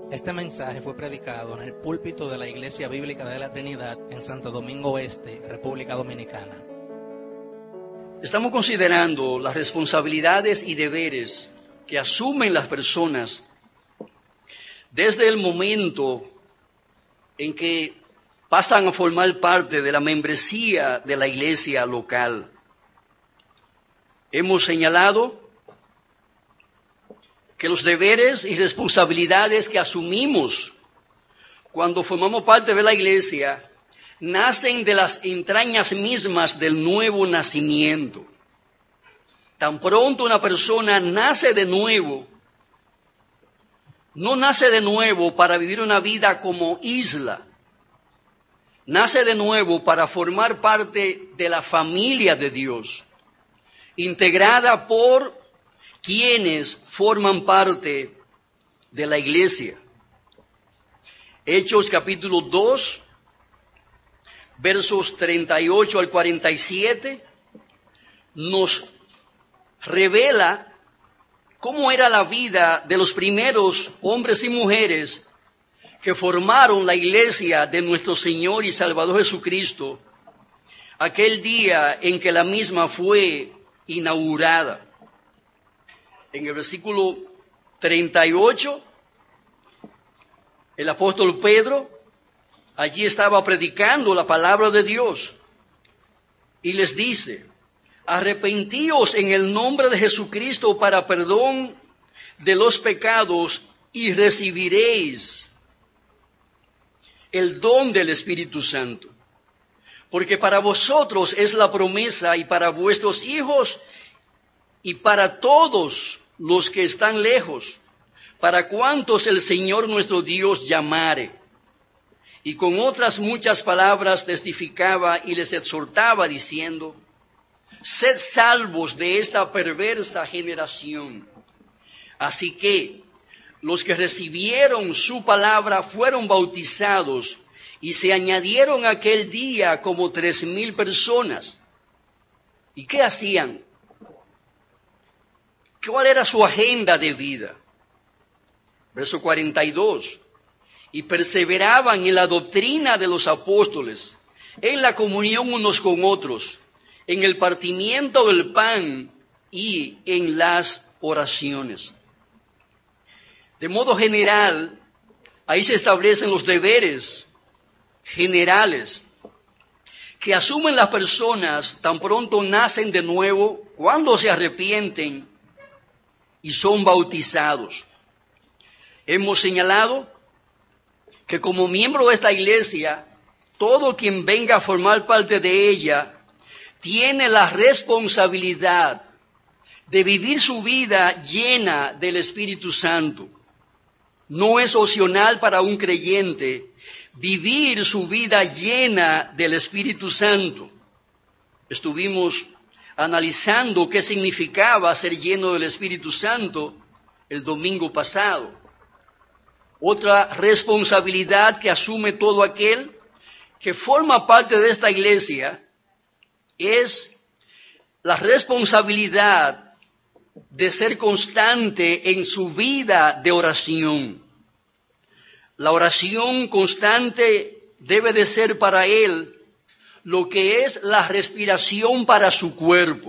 Este mensaje fue predicado en el púlpito de la Iglesia Bíblica de la Trinidad en Santo Domingo Este, República Dominicana. Estamos considerando las responsabilidades y deberes que asumen las personas desde el momento en que pasan a formar parte de la membresía de la iglesia local. Hemos señalado que los deberes y responsabilidades que asumimos cuando formamos parte de la iglesia nacen de las entrañas mismas del nuevo nacimiento. Tan pronto una persona nace de nuevo, no nace de nuevo para vivir una vida como isla, nace de nuevo para formar parte de la familia de Dios, integrada por quienes forman parte de la iglesia. Hechos capítulo 2, versos 38 al 47, nos revela cómo era la vida de los primeros hombres y mujeres que formaron la iglesia de nuestro Señor y Salvador Jesucristo, aquel día en que la misma fue inaugurada. En el versículo 38, el apóstol Pedro allí estaba predicando la palabra de Dios y les dice: arrepentíos en el nombre de Jesucristo para perdón de los pecados y recibiréis el don del Espíritu Santo. Porque para vosotros es la promesa y para vuestros hijos y para todos los que están lejos, para cuantos el Señor nuestro Dios llamare. Y con otras muchas palabras testificaba y les exhortaba diciendo: sed salvos de esta perversa generación. Así que los que recibieron su palabra fueron bautizados y se añadieron aquel día como 3,000 personas. ¿Y qué hacían? ¿Cuál era su agenda de vida? Verso 42. Y perseveraban en la doctrina de los apóstoles, en la comunión unos con otros, en el partimiento del pan y en las oraciones. De modo general, ahí se establecen los deberes generales que asumen las personas tan pronto nacen de nuevo, cuando se arrepienten y son bautizados. Hemos señalado que como miembro de esta iglesia, todo quien venga a formar parte de ella tiene la responsabilidad de vivir su vida llena del Espíritu Santo. No es opcional para un creyente vivir su vida llena del Espíritu Santo. Estuvimos analizando qué significaba ser lleno del Espíritu Santo el domingo pasado. Otra responsabilidad que asume todo aquel que forma parte de esta iglesia es la responsabilidad de ser constante en su vida de oración. La oración constante debe de ser para él lo que es la respiración para su cuerpo.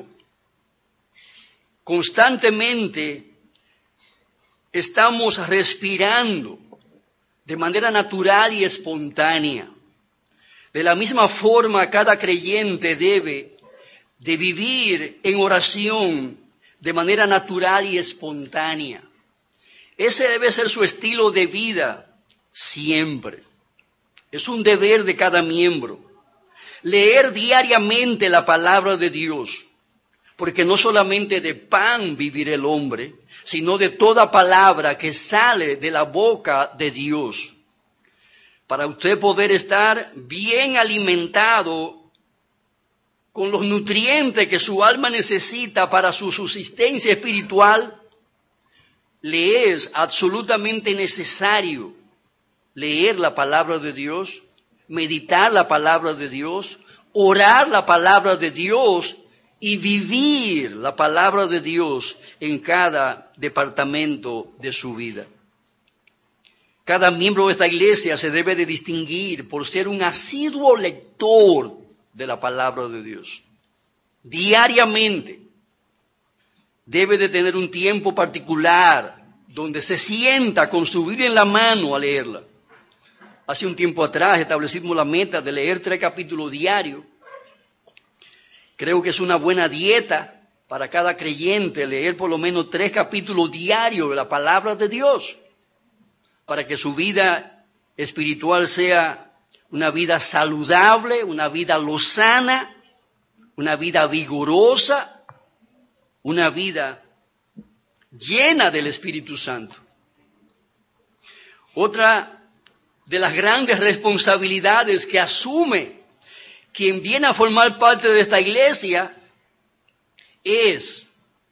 Constantemente estamos respirando de manera natural y espontánea. De la misma forma, cada creyente debe de vivir en oración de manera natural y espontánea. Ese debe ser su estilo de vida siempre. Es un deber de cada miembro leer diariamente la palabra de Dios, porque no solamente de pan vivirá el hombre, sino de toda palabra que sale de la boca de Dios. Para usted poder estar bien alimentado con los nutrientes que su alma necesita para su subsistencia espiritual, le es absolutamente necesario leer la palabra de Dios, meditar la palabra de Dios, orar la palabra de Dios y vivir la palabra de Dios en cada departamento de su vida. Cada miembro de esta iglesia se debe de distinguir por ser un asiduo lector de la palabra de Dios. Diariamente debe de tener un tiempo particular donde se sienta con su Biblia en la mano a leerla. Hace un tiempo atrás establecimos la meta de leer 3 capítulos diarios. Creo que es una buena dieta para cada creyente leer por lo menos 3 capítulos diarios de la palabra de Dios, para que su vida espiritual sea una vida saludable, una vida lozana, una vida vigorosa, una vida llena del Espíritu Santo. Otra de las grandes responsabilidades que asume quien viene a formar parte de esta iglesia es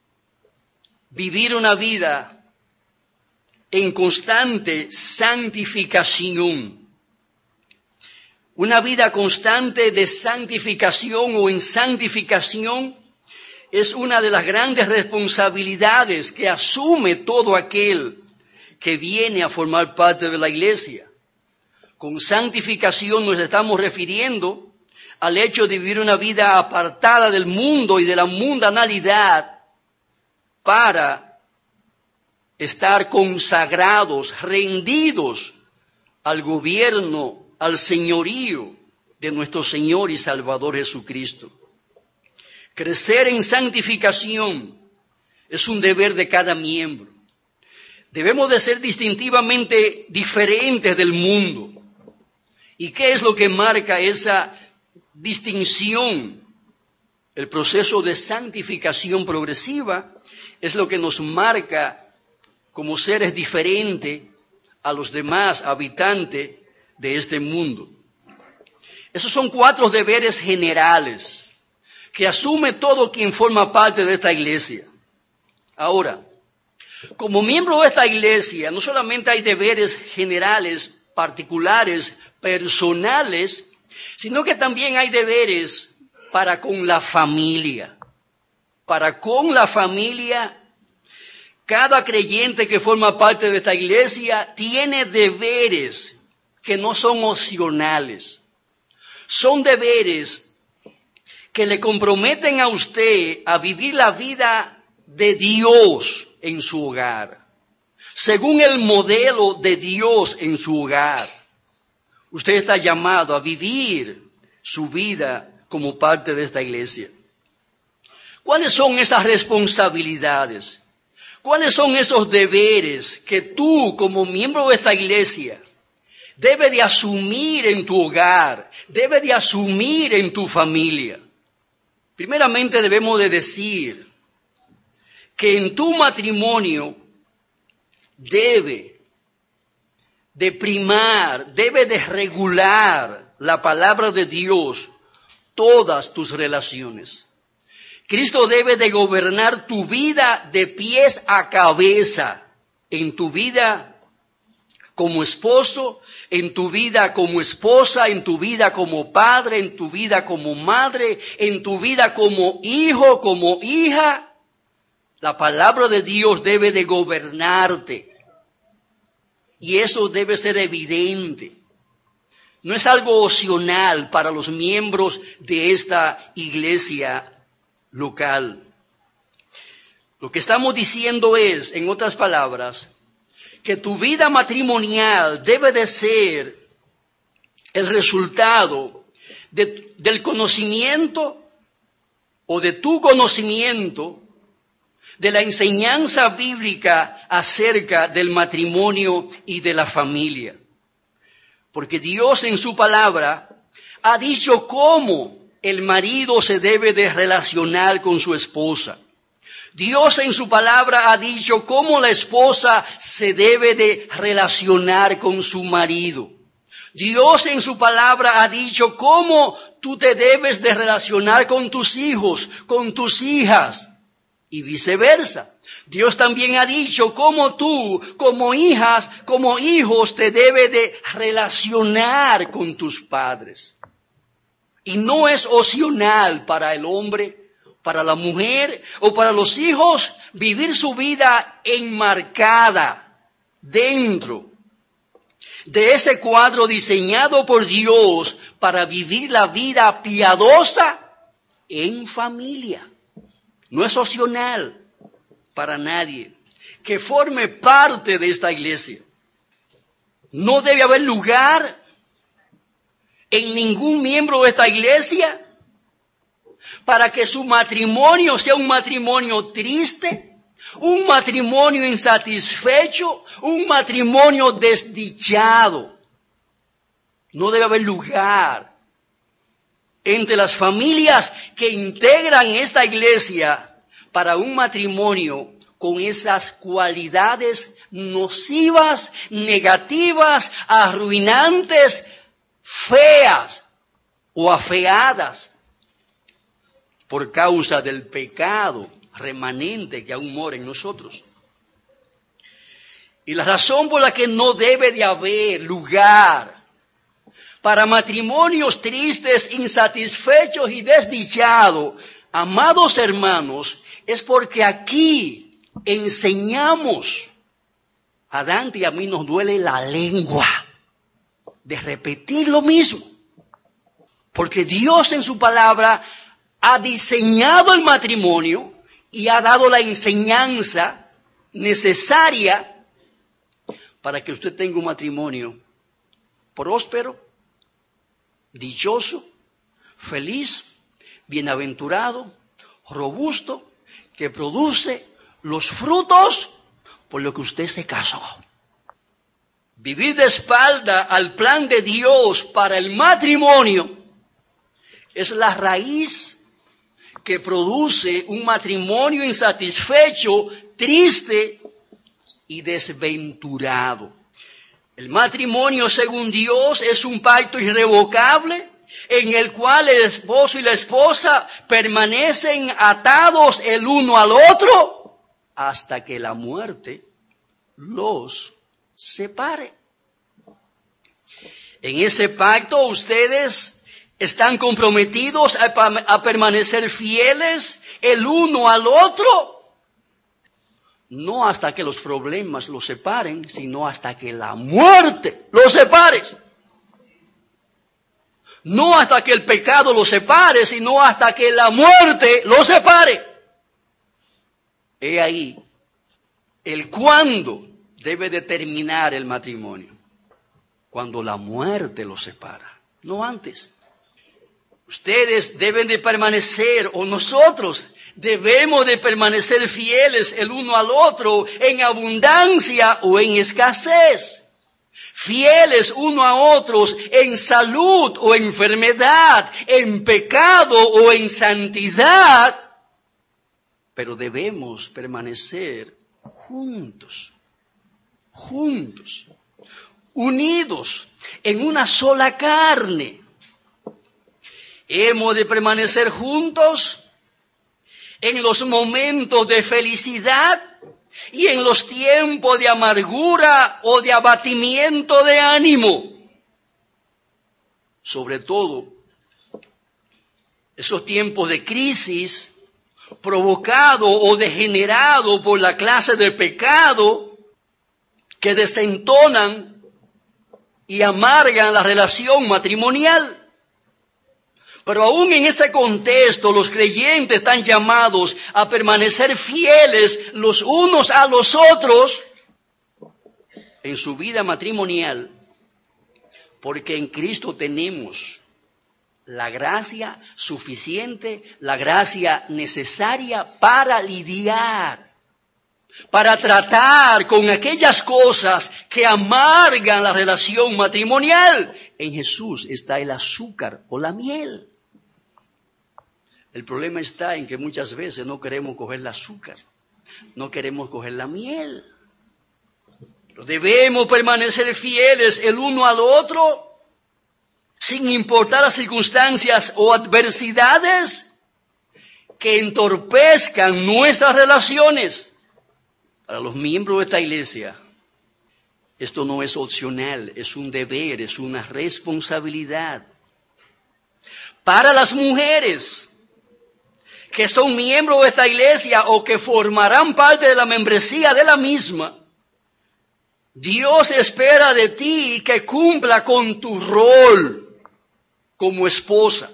vivir una vida en constante santificación. Una vida constante de santificación o en santificación es una de las grandes responsabilidades que asume todo aquel que viene a formar parte de la iglesia. Con santificación nos estamos refiriendo al hecho de vivir una vida apartada del mundo y de la mundanalidad para estar consagrados, rendidos al gobierno, al señorío de nuestro Señor y Salvador Jesucristo. Crecer en santificación es un deber de cada miembro. Debemos de ser distintivamente diferentes del mundo. ¿Y qué es lo que marca esa distinción? El proceso de santificación progresiva es lo que nos marca como seres diferentes a los demás habitantes de este mundo. Esos son 4 deberes generales que asume todo quien forma parte de esta iglesia. Ahora, como miembro de esta iglesia, no solamente hay deberes generales, particulares, personales, sino que también hay deberes para con la familia. Para con la familia, cada creyente que forma parte de esta iglesia tiene deberes que no son opcionales. Son deberes que le comprometen a usted a vivir la vida de Dios en su hogar, según el modelo de Dios en su hogar. Usted está llamado a vivir su vida como parte de esta iglesia. ¿Cuáles son esas responsabilidades? ¿Cuáles son esos deberes que tú, como miembro de esta iglesia, debes de asumir en tu hogar, debes de asumir en tu familia? Primeramente debemos de decir que en tu matrimonio debe de primar, debe de regular la palabra de Dios todas tus relaciones. Cristo debe de gobernar tu vida de pies a cabeza, en tu vida como esposo, en tu vida como esposa, en tu vida como padre, en tu vida como madre, en tu vida como hijo, como hija. La palabra de Dios debe de gobernarte. Y eso debe ser evidente. No es algo opcional para los miembros de esta iglesia local. Lo que estamos diciendo es, en otras palabras, que tu vida matrimonial debe de ser el resultado del conocimiento o de tu conocimiento de la enseñanza bíblica acerca del matrimonio y de la familia. Porque Dios en su palabra ha dicho cómo el marido se debe de relacionar con su esposa. Dios en su palabra ha dicho cómo la esposa se debe de relacionar con su marido. Dios en su palabra ha dicho cómo tú te debes de relacionar con tus hijos, con tus hijas y viceversa. Dios también ha dicho cómo tú, como hijas, como hijos, te debes de relacionar con tus padres. Y no es opcional para el hombre, para la mujer o para los hijos vivir su vida enmarcada dentro de ese cuadro diseñado por Dios para vivir la vida piadosa en familia. No es opcional para nadie que forme parte de esta iglesia. No debe haber lugar en ningún miembro de esta iglesia para que su matrimonio sea un matrimonio triste, un matrimonio insatisfecho, un matrimonio desdichado. No debe haber lugar entre las familias que integran esta iglesia para un matrimonio con esas cualidades nocivas, negativas, arruinantes, feas o afeadas por causa del pecado remanente que aún mora en nosotros. Y la razón por la que no debe de haber lugar para matrimonios tristes, insatisfechos y desdichados, amados hermanos, es porque aquí enseñamos. A Dante y a mí nos duele la lengua de repetir lo mismo. Porque Dios en su palabra ha diseñado el matrimonio y ha dado la enseñanza necesaria para que usted tenga un matrimonio próspero, dichoso, feliz, bienaventurado, robusto, que produce los frutos por lo que usted se casó. Vivir de espalda al plan de Dios para el matrimonio es la raíz que produce un matrimonio insatisfecho, triste y desventurado. El matrimonio, según Dios, es un pacto irrevocable en el cual el esposo y la esposa permanecen atados el uno al otro hasta que la muerte los separe. En ese pacto ustedes están comprometidos a permanecer fieles el uno al otro, no hasta que los problemas los separen, sino hasta que la muerte los separe. No hasta que el pecado los separe, sino hasta que la muerte los separe. He ahí el cuándo debe determinar el matrimonio. Cuando la muerte los separa, no antes. Ustedes deben de permanecer, o nosotros debemos de permanecer fieles el uno al otro en abundancia o en escasez. Fieles uno a otros en salud o enfermedad, en pecado o en santidad. Pero debemos permanecer juntos, unidos en una sola carne. Hemos de permanecer juntos en los momentos de felicidad y en los tiempos de amargura o de abatimiento de ánimo. Sobre todo, esos tiempos de crisis provocado o degenerado por la clase de pecado que desentonan y amargan la relación matrimonial. Pero aún en ese contexto, los creyentes están llamados a permanecer fieles los unos a los otros en su vida matrimonial, porque en Cristo tenemos la gracia suficiente, la gracia necesaria para lidiar, para tratar con aquellas cosas que amargan la relación matrimonial. En Jesús está el azúcar o la miel. El problema está en que muchas veces no queremos coger el azúcar, no queremos coger la miel. Pero debemos permanecer fieles el uno al otro, sin importar las circunstancias o adversidades que entorpezcan nuestras relaciones. Para los miembros de esta iglesia, esto no es opcional, es un deber, es una responsabilidad. Para las mujeres que son miembros de esta iglesia o que formarán parte de la membresía de la misma, Dios espera de ti que cumpla con tu rol como esposa,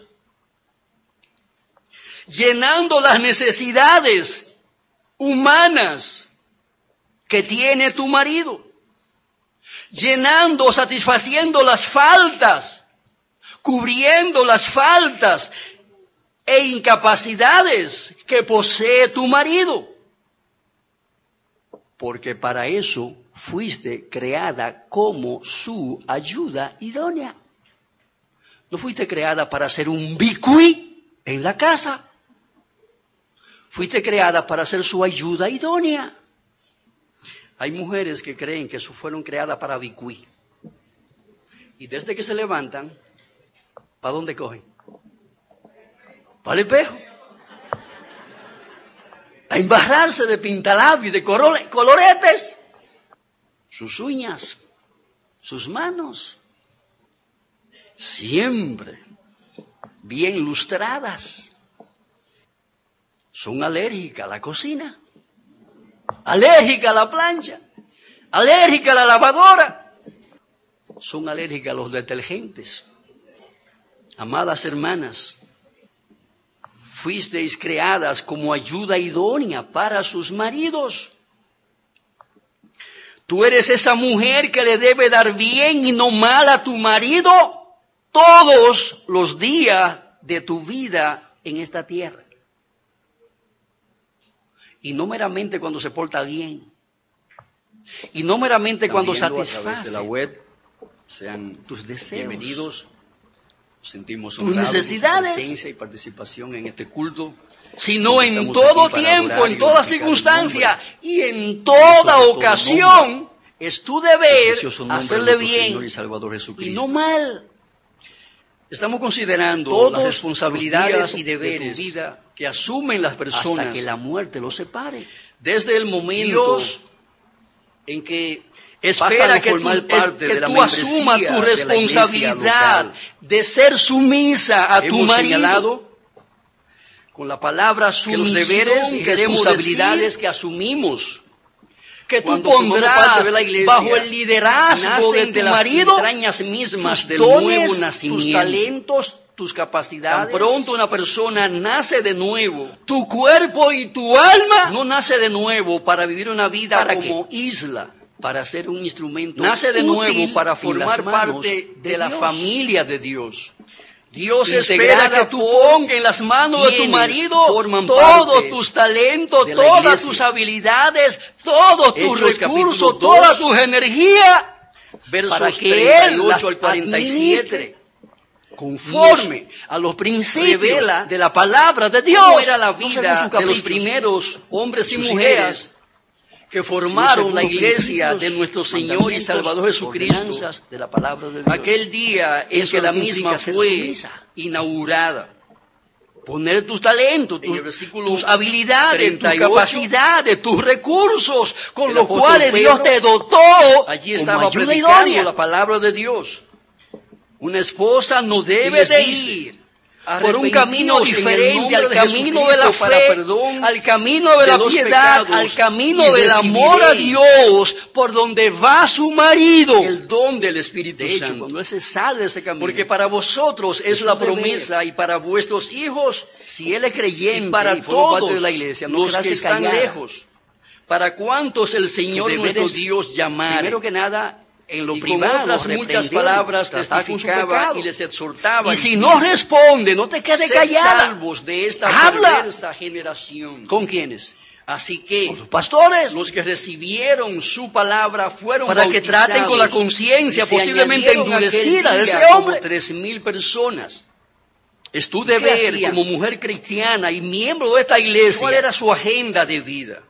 llenando las necesidades humanas que tiene tu marido, llenando, satisfaciendo las faltas, cubriendo las faltas e incapacidades que posee tu marido. Porque para eso fuiste creada como su ayuda idónea. No fuiste creada para ser un bicuí en la casa. Fuiste creada para ser su ayuda idónea. Hay mujeres que creen que fueron creadas para bicuí. Y desde que se levantan, ¿para dónde cogen? Para el espejo. A embarrarse de pintalabios, de coloretes. Sus uñas, sus manos, siempre bien lustradas. Son alérgicas a la cocina, alérgicas a la plancha, alérgicas a la lavadora. Son alérgicas a los detergentes. Amadas hermanas, fuisteis creadas como ayuda idónea para sus maridos. Tú eres esa mujer que le debe dar bien y no mal a tu marido todos los días de tu vida en esta tierra. Y no meramente cuando se porta bien. Y no meramente cuando satisface. A través de la web, sean tus deseos. Bienvenidos. Sentimos tus necesidades, presencia y participación en este culto, sino en todo tiempo, en toda circunstancia y en toda ocasión. Es tu deber hacerle bien y no mal. Estamos considerando las responsabilidades y deberes de vida que asumen las personas hasta que la muerte los separe. Desde el momento en que espera que tú asumas tu responsabilidad de ser sumisa a tu marido. Con la palabra sumisión, los deberes y responsabilidades que asumimos, que tú pondrás bajo el liderazgo de tu marido, entrañas mismas del nuevo nacimiento, tus talentos, tus capacidades. Tan pronto una persona nace de nuevo, tu cuerpo y tu alma no nace de nuevo para vivir una vida como isla, para ser un instrumento. Nace de nuevo para formar parte de la familia de Dios. Dios espera que tú pongas en las manos de tu marido todos tus talentos, todas tus habilidades, todos tus recursos, todas tus energías, para que Él las administre conforme a los principios de la palabra de Dios. No era la vida de los primeros hombres y mujeres que formaron la iglesia de nuestro Señor y Salvador Jesucristo, de la palabra de Dios. Aquel día en que la misma fue inaugurada. Poner tus talentos, tus habilidades, tus capacidades, tus recursos, con los cuales Dios te dotó. Allí estaba predicando la palabra de Dios. Una esposa no debe de ir por un camino diferente al camino de la fe, al camino de la piedad, al camino del amor a Dios, por donde va su marido. El don del Espíritu Santo. Cuando Él se sale de ese camino. Porque para vosotros es la promesa y para vuestros hijos, si Él es creyente, y para todos de la iglesia, no los que están lejos. Para cuantos el Señor nuestro Dios llamare. Primero que nada, en lo privado, con otras muchas palabras testificaba y les exhortaba. Y si no responde, no te quedes callada. Salvos de esta perversa generación. ¿Con quiénes? Así que con los pastores, los que recibieron su palabra fueron para que traten con la conciencia posiblemente endurecida de ese hombre. 3,000 personas. Es tu deber como mujer cristiana y miembro de esta iglesia. ¿Cuál era su agenda de vida?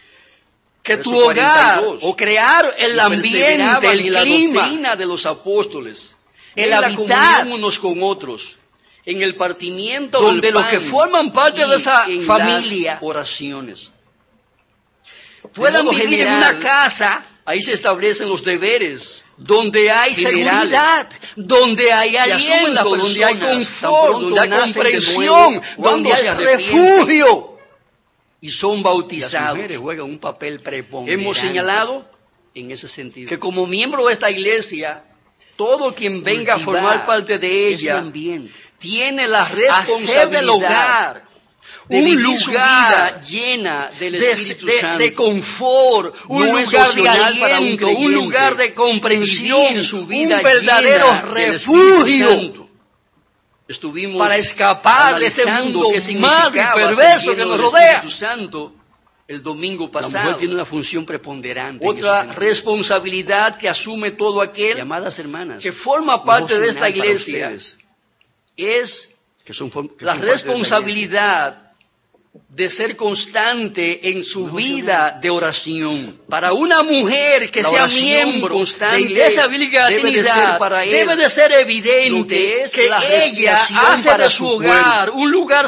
Que tu hogar, o crear el ambiente, el clima, la doctrina de los apóstoles, el habitar unos con otros, en el partimiento donde los que forman parte de esa familia, oraciones, puedan vivir en una casa. Ahí se establecen los deberes, donde hay seguridad, donde hay aliento, donde hay confort, donde hay comprensión, donde hay refugio. Y son bautizados. Las mujeres juegan un papel preponderante. Hemos señalado en ese sentido. Que como miembro de esta iglesia, todo quien venga a formar parte de ella tiene la responsabilidad del hogar, un lugar llena del Espíritu Santo, de confort, un lugar de aliento, un lugar de comprensión, su vida un verdadero refugio. Estuvimos para escapar de ese mundo malo y perverso que nos rodea. Santo, el domingo pasado. La mujer tiene una función preponderante. Otra responsabilidad que asume todo aquel, llamadas hermanas, que forma parte de esta iglesia es la responsabilidad de ser constante en su vida de oración. Para una mujer que sea miembro de Iglesia Bíblica de la Trinidad, debe de ser evidente que ella hace de su hogar un lugar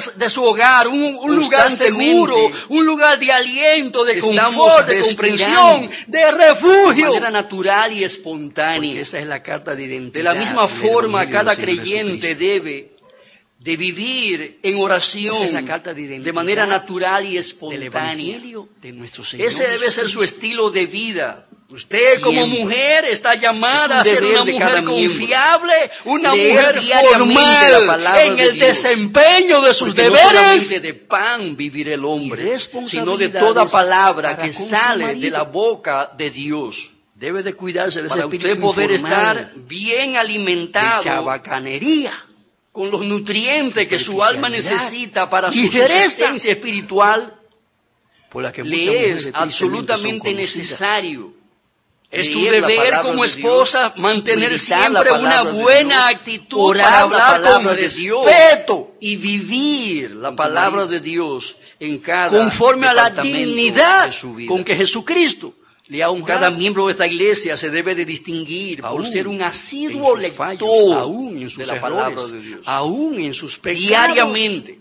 seguro, un lugar de aliento, de confort, de comprensión, de refugio. De manera natural y espontánea. Esa es la carta de identidad. De la misma forma, cada creyente debe de vivir en oración de manera natural y espontánea. Ese debe ser su estilo de vida. Usted como mujer está llamada a ser una mujer confiable, una mujer formal en el desempeño de sus deberes. No solamente de pan vivir el hombre, sino de toda palabra que sale de la boca de Dios. Debe de cuidarse de ese espíritu para usted poder estar bien alimentado. De chabacanería. Con los nutrientes que su alma necesita para su existencia espiritual, por la que le es absolutamente necesario. Es tu deber como esposa mantener siempre una buena actitud para hablar con respeto y vivir la palabra de Dios en cada conforme a la dignidad con que Jesucristo le ha honrado. Cada miembro de esta iglesia se debe de distinguir por ser un asiduo lector de la palabra de Dios, aún en sus pecados. Diariamente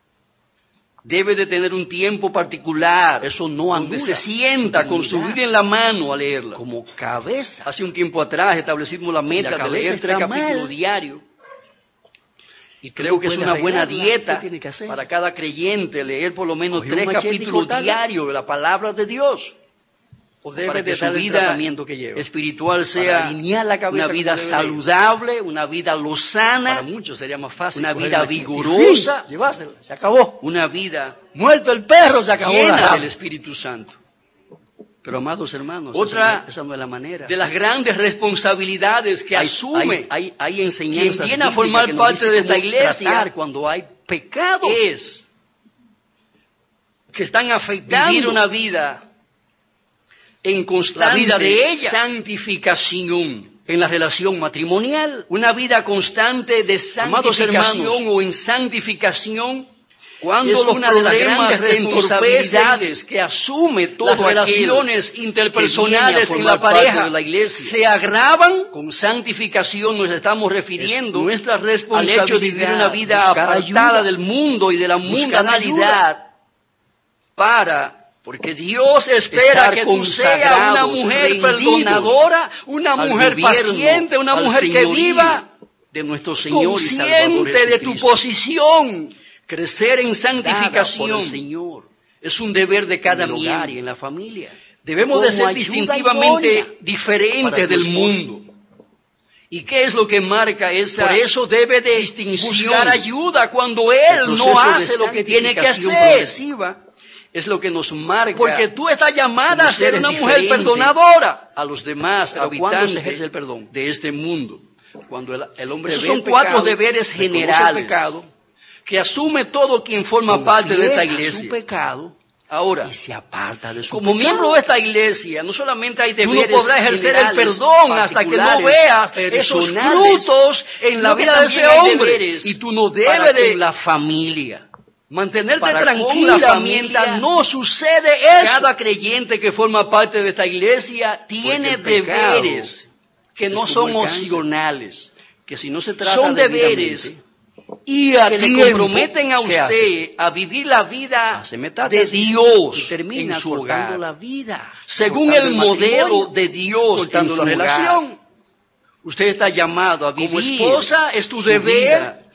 debe de tener un tiempo particular, eso no donde se sienta con su Biblia en la mano a leerla. Como cabeza. Hace un tiempo atrás establecimos la meta de leer 3 capítulos diarios. Y creo que es una buena dieta para cada creyente leer por lo menos 3 capítulos diarios de la palabra de Dios. O debe para que su vida espiritual sea una vida saludable, una vida lozana. Para muchos sería más fácil. Una vida vigorosa. Llevársela, se acabó. Una vida muerto el perro, se acabó. Llena del Espíritu Santo. Pero amados hermanos, esa no es la manera. De las grandes responsabilidades que asume hay enseñanzas quien viene a formar parte de esta iglesia cuando hay pecados es que están afectando vivir una vida en constante santificación en la relación matrimonial, una vida constante de santificación o en santificación, cuando es una de las grandes responsabilidades que asume todas las relaciones interpersonales en la pareja de la iglesia se agravan. Con santificación nos estamos refiriendo nuestra responsabilidad al hecho de vivir una vida apartada del mundo y de la mundanalidad porque Dios espera que tú seas una mujer perdonadora, una mujer paciente, una mujer que viva de nuestro Señor consciente de tu posición. Crecer en santificación, Señor, es un deber de cada miembro y en la familia. Debemos de ser distintivamente diferentes del mundo. ¿Y qué es lo que marca esa? Por eso debe de buscar ayuda cuando Él no hace lo que tiene que hacer. Es lo que nos marca. Porque tú estás llamada a ser una mujer perdonadora a los demás habitantes el perdón de este mundo. Cuando el hombre esos son 4 deberes generales que asume todo quien forma parte de esta iglesia. Su pecado, ahora, y se aparta de su como pecado. Miembro de esta iglesia, no solamente hay deberes, tú no podrás ejercer el perdón hasta que no veas esos frutos en la vida de ese hombre. Y tú no debes de la familia. Mantenerte tranquila mientras no sucede eso. Cada creyente que forma parte de esta iglesia tiene deberes que no son opcionales, que si no se trata son deberes y que le comprometen a usted a vivir la vida de Dios en su hogar, la vida, según el modelo de Dios en su relación. Usted está llamado a vivir. Como esposa es tu deber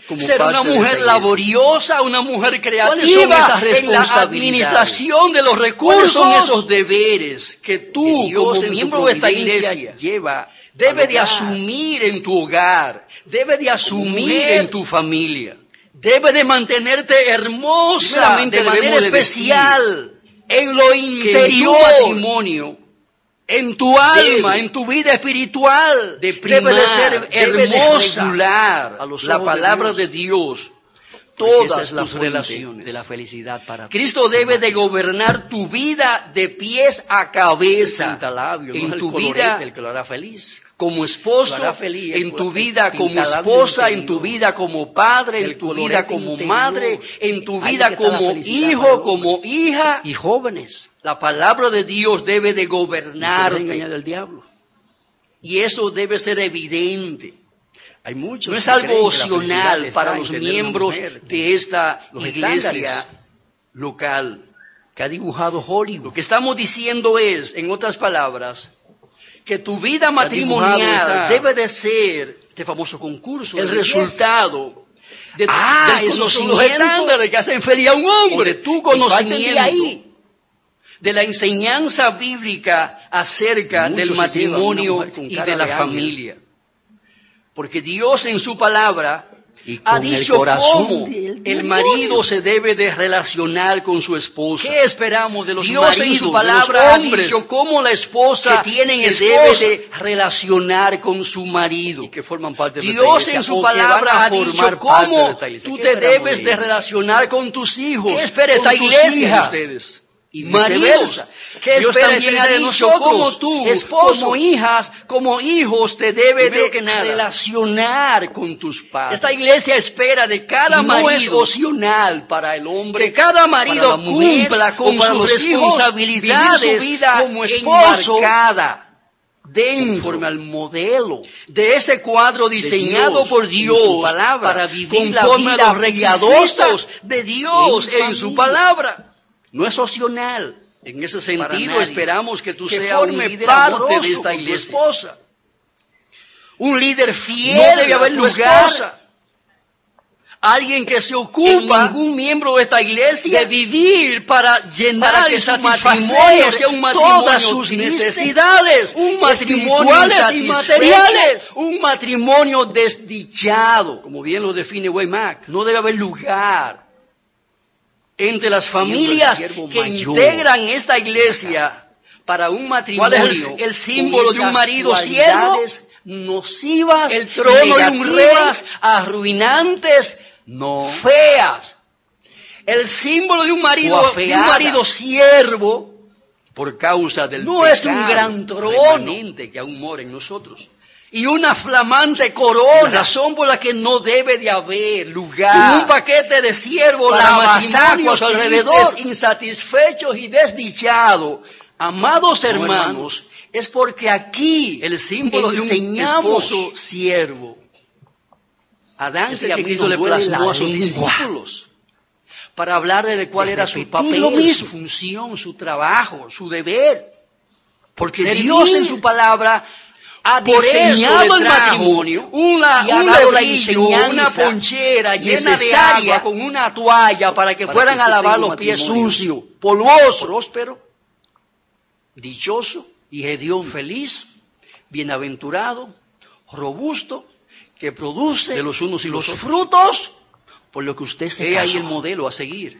ser una mujer laboriosa, una mujer creativa en la administración de los recursos. Son esos deberes que tú, como miembro de esta iglesia, debe de asumir en tu hogar, debe de asumir en tu familia. Debe de mantenerte hermosa de manera especial en lo interior, en tu matrimonio, en tu alma, en tu vida espiritual. Debe de ser hermosa, regular la palabra de Dios. Todas las relaciones de la felicidad para ti. Cristo debe de gobernar tu vida de pies a cabeza. En tu vida, el que lo hará feliz. Como esposo, en tu vida como esposa, en tu vida como padre, en tu vida como madre, en tu vida como hijo, como hija. Y jóvenes, la palabra de Dios debe de gobernarte. Y eso debe ser evidente. No es algo opcional para los miembros de esta iglesia local que ha dibujado Hollywood. Lo que estamos diciendo es, en otras palabras, que tu vida matrimonial debe de ser este famoso concurso, el resultado de esos son los estándares que hacen feliz a un hombre, tu conocimiento de la enseñanza bíblica acerca del matrimonio y de la familia. Porque Dios en su palabra ha dicho cómo el marido se debe de relacionar con su esposa. ¿Qué esperamos de los maridos? Dios en su palabra ha dicho cómo la esposa se debe de relacionar con su marido. Y que forman parte de Dios en su palabra ha dicho cómo tú te debes de relacionar con tus hijos. ¿Qué espera esta iglesia de ustedes? Y maridos, ¿qué espera de nosotros? Como tú, esposos, como hijas, como hijos, te debe de relacionar con tus padres. Esta iglesia espera de cada marido, no es opcional para el hombre, que cada marido cumpla con sus responsabilidades su vida como esposo, conforme al modelo de ese cuadro diseñado por Dios para vivir conforme a los requisitos de Dios en su palabra. No es opcional. En ese sentido, esperamos que tú seas un líder parte de esta iglesia. Un líder fiel, no debe haber lugar. Alguien que se ocupa, ningún miembro de esta iglesia, de vivir para llenar y satisfacer sea un matrimonio todas sus necesidades, un matrimonio inmateriales, un matrimonio desdichado, como bien lo define Waymack. No debe haber lugar entre las familias que integran esta iglesia para un matrimonio. ¿Cuál es el símbolo de un marido siervo? Nocivas, el trono de un rey, arruinantes, feas. El símbolo de un marido siervo, por causa del pecado, es un gran trono que aún mora en nosotros. Y una flamante corona, razón por la que no debe de haber lugar. Un paquete de siervos lavasacos alrededor, insatisfechos y desdichados. Amados hermanos, es porque aquí el símbolo de un esposo siervo. Adán y Cristo le plasmó a sus discípulos para hablarle de cuál era su papel, su función, su trabajo, su deber. Porque Dios en su palabra ha diseñado el matrimonio, una ponchera llena de agua con una toalla para que fueran a lavar los pies sucios, polvosos, próspero, dichoso y Gedeón feliz, bienaventurado, robusto, que produce de los unos y los frutos por lo que usted se casó. Ahí el modelo a seguir.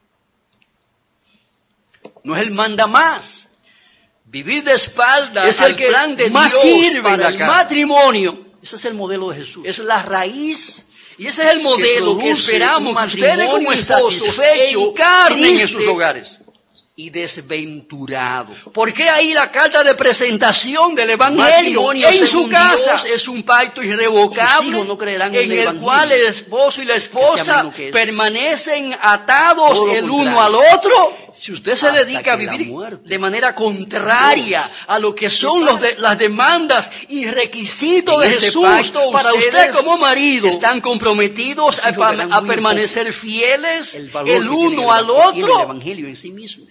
No es el manda más. Vivir de espaldas es el que plan de más Dios sirve para el matrimonio. Ese es el modelo de Jesús. Es la raíz. Y ese es el modelo que esperamos que ustedes como esposos encarnen en sus hogares. Y desventurado. ¿Por qué ahí la carta de presentación del Evangelio en su casa? Dios es un pacto irrevocable no en el cual el esposo y la esposa permanecen atados el uno al otro. Si usted se dedica a vivir de manera contraria a lo que son las demandas y requisitos de Jesús para usted como marido, están comprometidos a permanecer fieles el uno al otro. El Evangelio en sí mismo.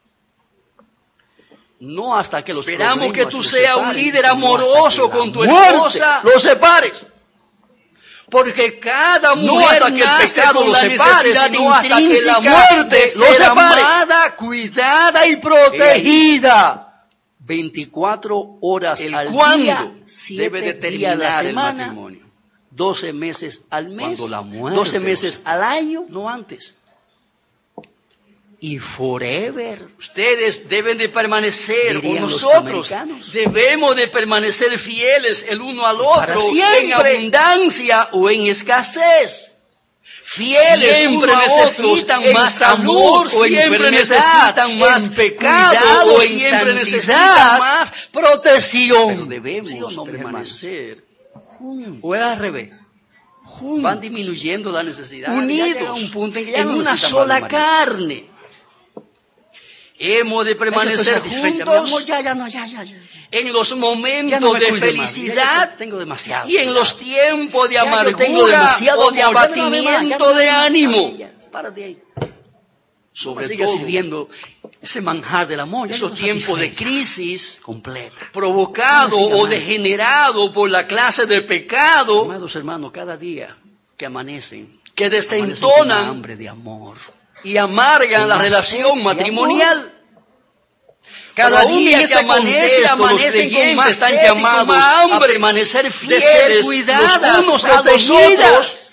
No hasta que esperamos que tú seas un líder amoroso con tu esposa, lo separes. Porque cada No mujer hasta que el nace pecado con lo la separe, necesidad sino hasta que la intrínseca muerte de lo ser separe. amada, cuidada y protegida 24 horas El al cuándo día, debe 7 días a la determinar el semana, matrimonio. 12 meses al mes, Cuando la muerte 12 lo meses separe. al año, no antes. Y forever. Ustedes deben de permanecer, o Dirían los nosotros americanos. debemos de permanecer fieles el uno al Para otro, siempre. en abundancia o en escasez. Fieles Siempre uno a necesitan otros, más en salud amor, o siempre enfermedad, necesitan más en pecado cuidado o en siempre santidad. necesitan más protección. Pero debemos ¿Sí o no, mis permanecer hermanos? O es al revés. Van disminuyendo la necesidad. Unidos, Ya llega un punto en que ya en no una necesitan sola más de marido. carne. Hemos de permanecer Ya yo estoy satisfecha, mi juntos amor, ya. en los momentos Ya no me de cuide más, felicidad ya tengo demasiado. y en los tiempos de Ya yo tengo amargura demasiado o de amor, ya no me más, abatimiento ya no me de más. ánimo. Ya, párate ahí. Sobre Sigue todo sirviendo ese manjar del amor. Ya esos yo estoy tiempos de satisfecha. crisis Completa. provocado No me siga o más. degenerado por la clase de pecado Amados hermanos, cada día que amanecen, que amanecen con una desentonan hambre de amor. y amargan Con la una relación sed de amor. Pero Cada aún día en que ese amanece, contexto, los amanecen con creyentes más están sed y con llamados más a hambre permanecer de fieles ser los cuidadas, unos a los protegidas. otros.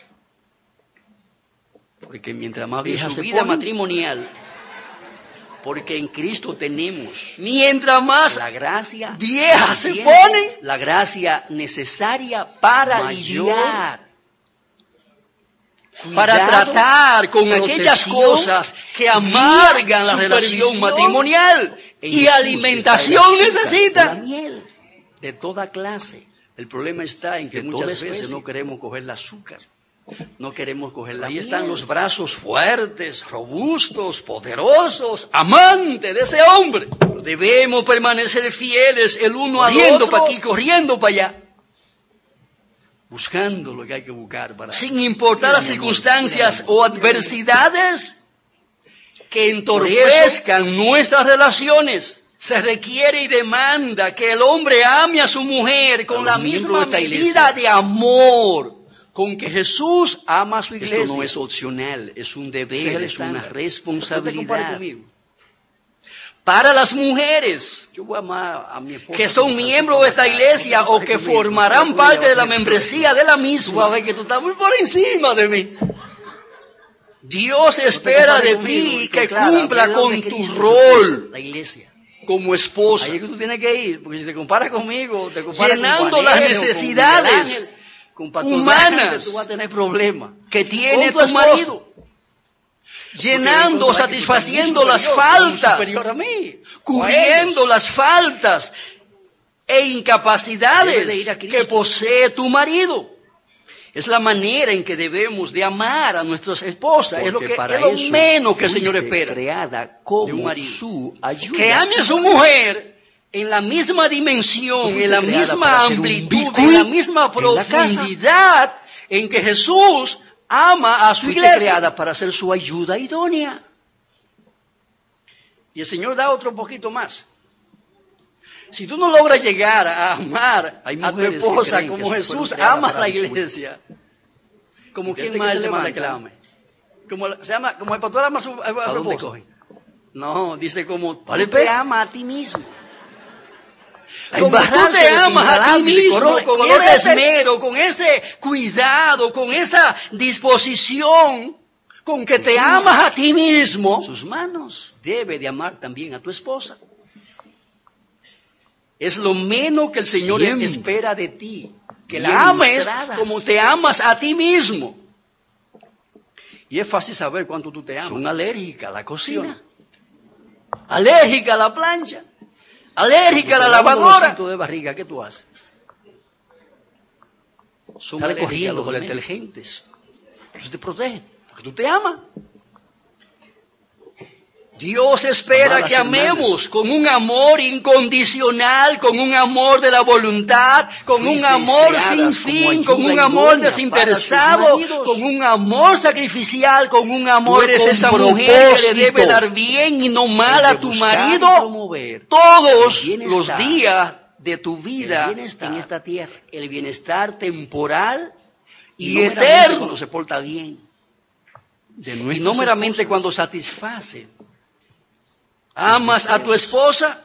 Porque mientras más En vieja su se vida pone, matrimonial, porque en Cristo tenemos mientras más la gracia vieja se suficiente, pone, la gracia necesaria para mayor, lidiar, para cuidado, tratar con aquellas protección, cosas que amargan la guía, relación supervisión. matrimonial En y Jesús alimentación está el azúcar, necesita. la miel de toda clase. El problema está en que De muchas toda veces especie. no queremos coger el azúcar, no queremos coger la Ahí miel. están los brazos fuertes, robustos, poderosos, amantes de ese hombre. Debemos permanecer fieles el uno al Corriendo otro, pa' aquí, corriendo para allá, buscando lo que hay que buscar para sin importar las circunstancias o adversidades que entorpezcan nuestras relaciones. Se requiere y demanda que el hombre ame a su mujer con A la los miembros misma de esta medida iglesia. de amor con que Jesús ama a su iglesia. Esto no es opcional, es un Ese es deber, el es una estándar. No te compares responsabilidad. conmigo. Para las mujeres Yo voy a amar a mi esposa que son como miembros de esta Francisco iglesia Macará. o que formarán parte de la membresía de la Tú vas a misma, ver que tú estás muy por encima de mí. Dios espera compares de conmigo, ti con que Clara, cumpla alrededor con de tu Cristo rol Jesús, la iglesia. como esposa, Ahí es que tú tienes que ir, porque si te comparas conmigo, te comparas llenando con las Juanero, necesidades con Miguel Ángel, con Pastor humanas Dante, tú vas a tener problemas. que tiene Con tu marido, Porque llenando, encontrarás que satisfaciendo tú las eres muy faltas, superior a mí, cubriendo las faltas e Debe de incapacidades ir a Cristo. que posee tu marido. Es la manera en que debemos de amar a nuestras esposas. Es lo, Porque que, para es lo eso menos que el Señor fuiste espera. creada como de un marido. su ayuda. Que ame a su mujer en la misma dimensión, Tú en la fuiste creada misma para ser un amplitud, bicuí en la misma en la casa. profundidad en que Jesús ama a su Fuiste iglesia. creada para ser su ayuda idónea. Y el Señor da otro poquito más. Si tú no logras llegar a amar Hay a tu mujeres que esposa creen que como fueron Jesús creadas ama a para la disfrutar. iglesia, como Desde quien que más se le manda levantan, que la ame. Como el pastor ama a su ¿A dónde esposa. cogen? No, dice como Vale, tú te pe. amas a ti mismo. A Como tú embarrarse te de amas a ti pintalápiz, de mismo, con colores, ese esmero, con ese cuidado, con esa disposición, con que te amas a ti mismo, Sus manos debe de amar también a tu esposa. es lo menos que el Señor Siempre. espera de ti. Que Bien la ames ilustradas. como te amas a ti mismo. Y es fácil saber cuánto tú te amas. Son alérgicas a la cocina. Alérgica a la plancha. Alérgica a la Cuando te da un lavadora. dolorcito de barriga, ¿qué tú haces? Son Sale alérgicas a corriendo los con los alimentos. detergentes. Eso te protege, porque tú te amas. Dios espera Amadas que amemos hermanas. con un amor incondicional, con un amor de la voluntad, con un Fuisteis amor creadas sin como fin, ayuda con un amor idónea desinteresado, para sus maridos. con un amor sacrificial, con un amor Tú eres con esa propósito, mujer que le debe debe dar bien y no mal El a de tu buscar y marido promover todos el bienestar, los días de tu el vida bienestar en esta tierra. el bienestar temporal y eterno cuando se porta bien. Y no meramente cuando satisface. Amas a tu esposa,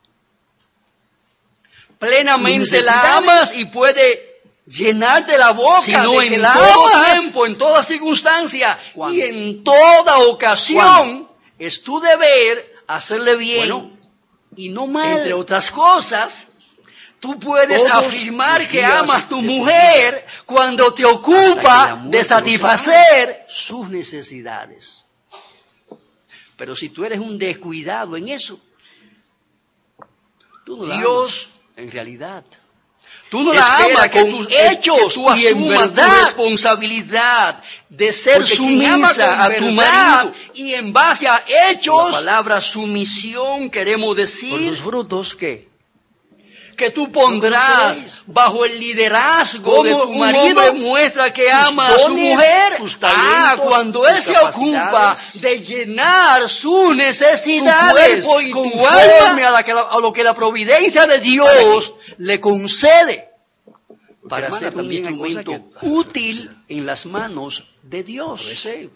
plenamente la amas y puede llenarte la boca, sino en todo tiempo, en toda circunstancia y en toda ocasión. Es tu deber hacerle bien y no mal. Entre otras cosas, tú puedes afirmar que amas a tu mujer cuando te ocupa de satisfacer sus necesidades. Pero si tú eres un descuidado en eso, tú no Dios, en realidad, tú no la amas con tus hechos y en verdad tu responsabilidad de ser sumisa a tu marido. Y en base a hechos, la palabra sumisión queremos decir, por sus frutos, ¿qué? Que tú pondrás bajo el liderazgo de tu marido, muestra que ama a su mujer, cuando él se ocupa de llenar sus necesidades, tu cuerpo y tu alma a lo que la providencia de Dios le concede, para ser un instrumento útil en las manos de Dios.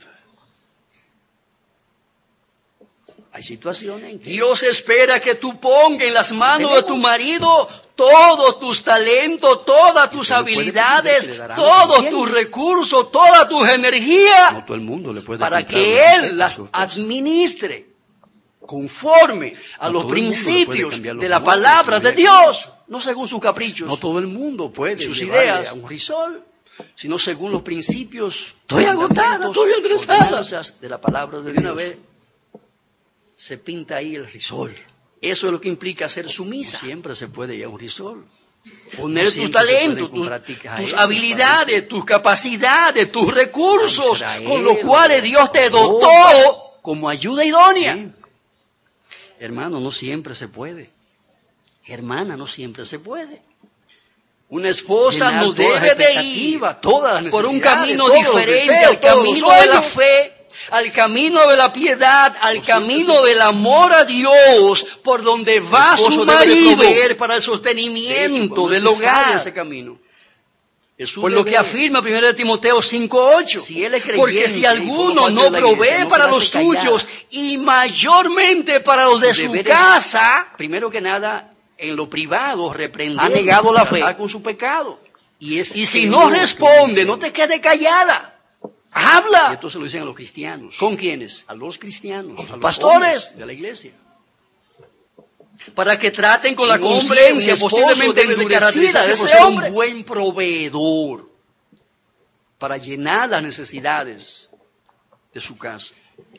Hay situaciones en que Dios espera que tú pongas en las manos de tu marido todos tus talentos, todas tus habilidades, todos tus recursos, todas tus energías, no todo el mundo le puede para que Él las administre conforme a los principios de la palabra de Dios, no según sus caprichos. No todo el mundo puede sus ideas a un risol, sino según los principios. Estoy agotada, estoy estresada de la palabra de Dios. Una vez se pinta ahí el risol. Eso es lo que implica ser sumisa. No siempre se puede ir a un risol. Poner tus talentos, tus habilidades, tus capacidades, tus recursos, con los cuales Dios te dotó como ayuda idónea. Sí. Hermano, no siempre se puede. Hermana, no siempre se puede. Una esposa no debe de ir por un camino diferente al camino de la fe, al camino de la piedad, al camino del amor a Dios, por donde va su marido proveer para el sostenimiento del hogar. Ese camino. Por lo que afirma 1 Timoteo 5:8. Si él es creyente, porque si alguno no provee para los suyos y mayormente para los de su casa, primero que nada, en lo privado, reprender, ha negado la fe con su pecado. Y si no responde, no te quedes callada. Habla. Y esto se lo dicen a los cristianos. ¿Con quiénes? A los cristianos, a los pastores de la iglesia. Para que traten con la conciencia posiblemente endurecida de ese hombre. Un buen proveedor para llenar las necesidades de su casa.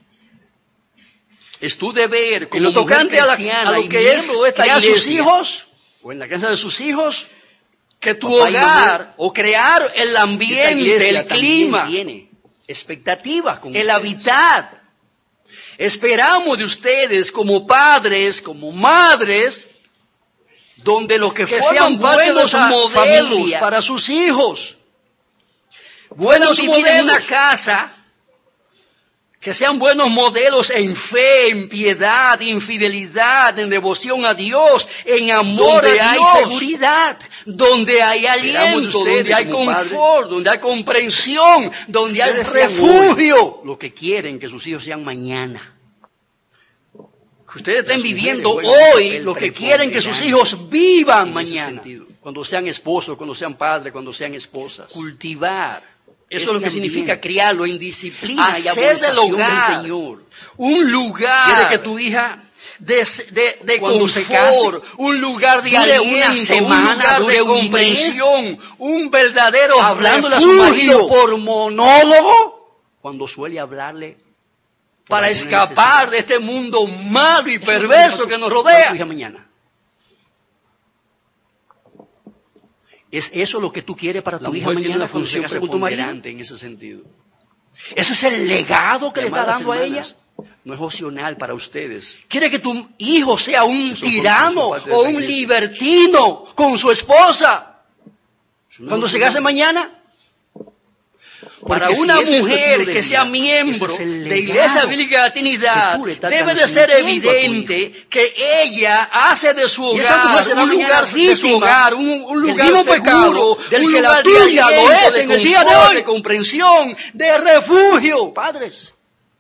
Es tu deber, como tocante a lo que es crear sus hijos, o en la casa de sus hijos, que tu hogar, o crear el ambiente, el clima, tiene expectativas con el hábitat. Esperamos de ustedes como padres, como madres, donde los que sean buenos modelos para sus hijos, buenos modelos en una casa, que sean buenos modelos en fe, en piedad, en fidelidad, en devoción a Dios, en amor a Dios, donde hay seguridad, donde hay aliento, donde hay confort, donde hay comprensión, donde hay refugio. Lo que quieren que sus hijos sean mañana. Que ustedes estén viviendo hoy lo que quieren que sus hijos vivan mañana. Cuando sean esposos, cuando sean padres, cuando sean esposas. Cultivar. Eso es lo que significa criarlo en disciplina y hacer del hogar del Señor. Un lugar. Quiere que tu hija de confort, un lugar de aliento, una semana, un lugar de comprensión, un verdadero hablándole refugio a su marido por monólogo, cuando suele hablarle para escapar de este mundo malo y perverso que nos rodea. Tu hija mañana. ¿Es eso lo que tú quieres para tu hija mañana? Tiene una función preponderante en ese sentido. Ese es el legado que le está dando a ella. No es opcional para ustedes. Quiere que tu hijo sea un tirano o un libertino con su esposa cuando se case mañana. Para una mujer que sea miembro de Iglesia Bíblica de la Trinidad, debe de ser evidente que ella hace de su hogar un lugar de su hogar, un lugar seguro, del que la tuya lo es en el día de hoy, de comprensión, de refugio. Padres,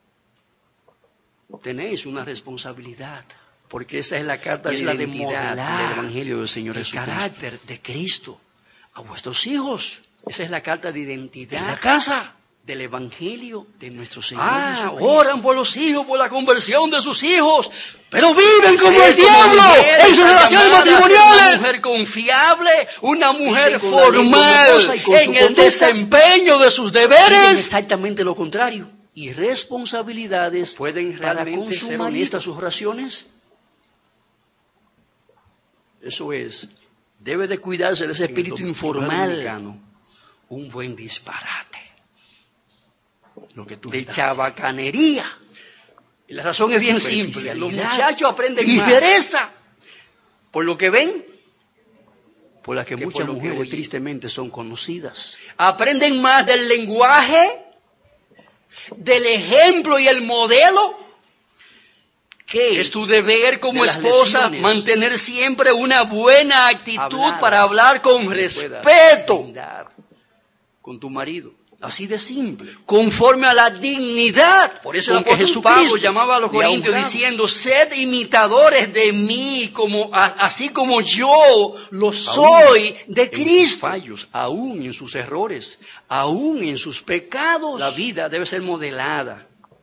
tenéis una responsabilidad. Porque esa es la carta Es de la de identidad modelar del Evangelio del Señor el Jesucristo. carácter de Cristo a vuestros hijos Esa es la carta de en la identidad casa. del Evangelio de nuestro Señor Jesucristo. Oran por los hijos, por la conversión de sus hijos, pero viven como el Como diablo mujer, en sus está relaciones llamada a ser matrimoniales. Una mujer confiable, una mujer Viven con la ley formal gozosa y con su en el conducta. desempeño de sus Viven deberes. exactamente lo contrario. Y responsabilidades ¿Pueden para realmente con su ser marido. honestas sus oraciones? Eso es. Debe de cuidarse de ese espíritu En el informal, dominicano, un buen disparate, lo que tú de estás chabacanería. Y la razón es bien simple. Los Superficialidad, muchachos aprenden más ligereza, por lo que ven, por las que que muchas por lo que mujeres oyen. tristemente son conocidas. aprenden más del lenguaje, del ejemplo y el modelo. ¿Qué Es tu deber como de las esposa lecciones mantener siempre una buena actitud habladas para hablar con puedas respeto brindar con tu marido? así de simple? Conforme a la dignidad. Por eso el Con que apóstol Jesucristo Pablo llamaba a los le ha corintios honrado. diciendo, sed imitadores de mí, así como yo lo soy de En sus Cristo. fallos, aún en sus errores, aún en sus pecados. La vida debe ser modelada.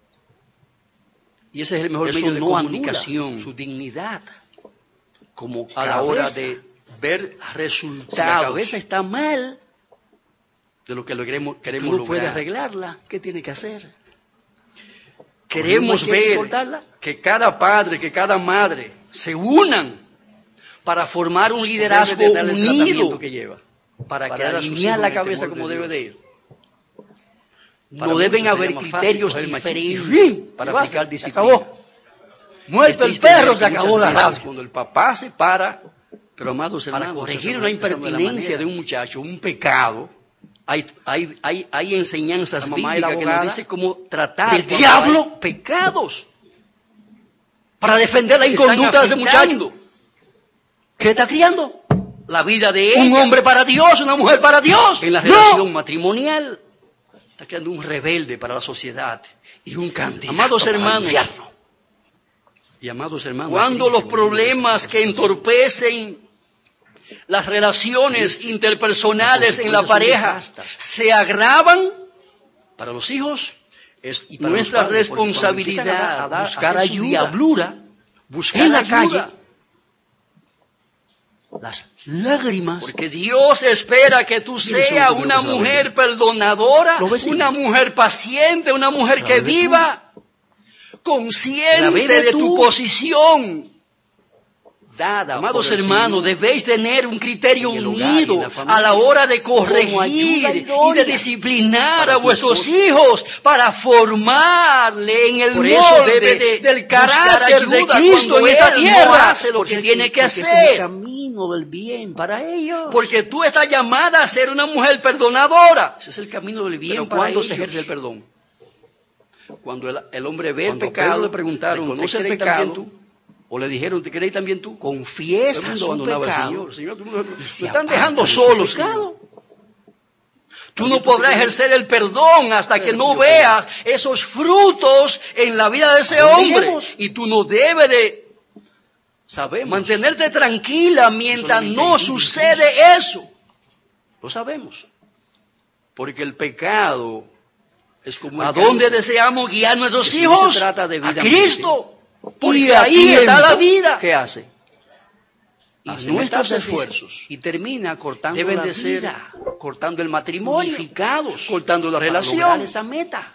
Y ese es el mejor Eso medio de no comunicación anula su dignidad como a la hora cabeza. de ver Si la resultados cabeza está mal, de lo que queremos uno puede lograr. arreglarla. ¿Qué tiene que hacer? Queremos ¿Una machete ver cortarla? que cada padre, que cada madre se unan para formar un liderazgo Debe de darle el unido tratamiento que lleva. para para alinear alinear la la cabeza cabeza como como debe debe de ir. Para No muchos deben sería haber más criterios fácil coger el diferentes machete para y aplicar se disciplina. acabó. Muerto el Es triste perro, ver se que acabó muchas la veces rabia. Cuando el papá se para Pero amados para hermanos, corregir esa una no es la impertinencia manera. de un muchacho, un pecado, hay enseñanzas La mamá y la bíblicas que nos abogada dice cómo tratar del cuando diablo. hay pecados para defender la Que están inconducta de ese afectando. muchacho. ¿Qué está criando? La vida de Un ella, hombre para Dios, una mujer para Dios. en la ¡No! relación matrimonial, está creando un rebelde para la sociedad. Y un candidato Amados para el hermanos, infierno. Y amados hermanos, Cuando cuando los los problemas que entorpecen las relaciones interpersonales en la pareja se agravan, Para los hijos es y para los nuestra padres, porque cuando responsabilidad empiezan a buscar hacer su ayuda, diablura, buscar en la ayuda, calle, las lágrimas. porque Dios espera que tú ¿Quiénes son seas los que una Dios la mujer ven? perdonadora, Los vecinos. una mujer paciente, una mujer La que bebé viva La consciente bebé de tú. tu posición. Dada Amados por el hermanos, Señor. debéis tener un criterio En el hogar y unido en la familia, a la hora de como corregir ayuda y de idónea disciplinar para a tu vuestros esposo. hijos para formarle en el Por eso debe molde de del buscar carácter de ayuda Cristo cuando en esta él tierra. no No hace lo que porque- tiene que porque ese es el hacer. camino del bien para ellos. Porque tú estás llamada a ser una mujer perdonadora. Ese es el camino del bien Pero para ¿cuándo ellos. se ejerce el perdón? Cuando el hombre ve Cuando el pecado, Pedro le preguntaron, reconoce ¿conoce el el pecado? pecado? O le dijeron, ¿te creéis también tú? Todo Confiesa el su mundo abandonaba al pecado. Señor, tú nos y se están aparta dejando de su solos, pecado. Tú no podrás ejercer el perdón hasta que no veas esos frutos en la vida de ese ¿A dónde hombre. iremos? Y tú no debes de Sabemos. mantenerte tranquila mientras Solamente no hay sucede eso. Lo sabemos. Porque el pecado Es como ¿a el dónde cáncer. deseamos guiar nuestros Que si no híos? se trata de vida, A Cristo. Y Porque a ahí está tiempo, la vida. ¿Qué hace? Y Hace nuestros metástasis esfuerzos y termina cortando deben la de ser vida, cortando el matrimonio, unificados, cortando la para relación. lograr esa meta.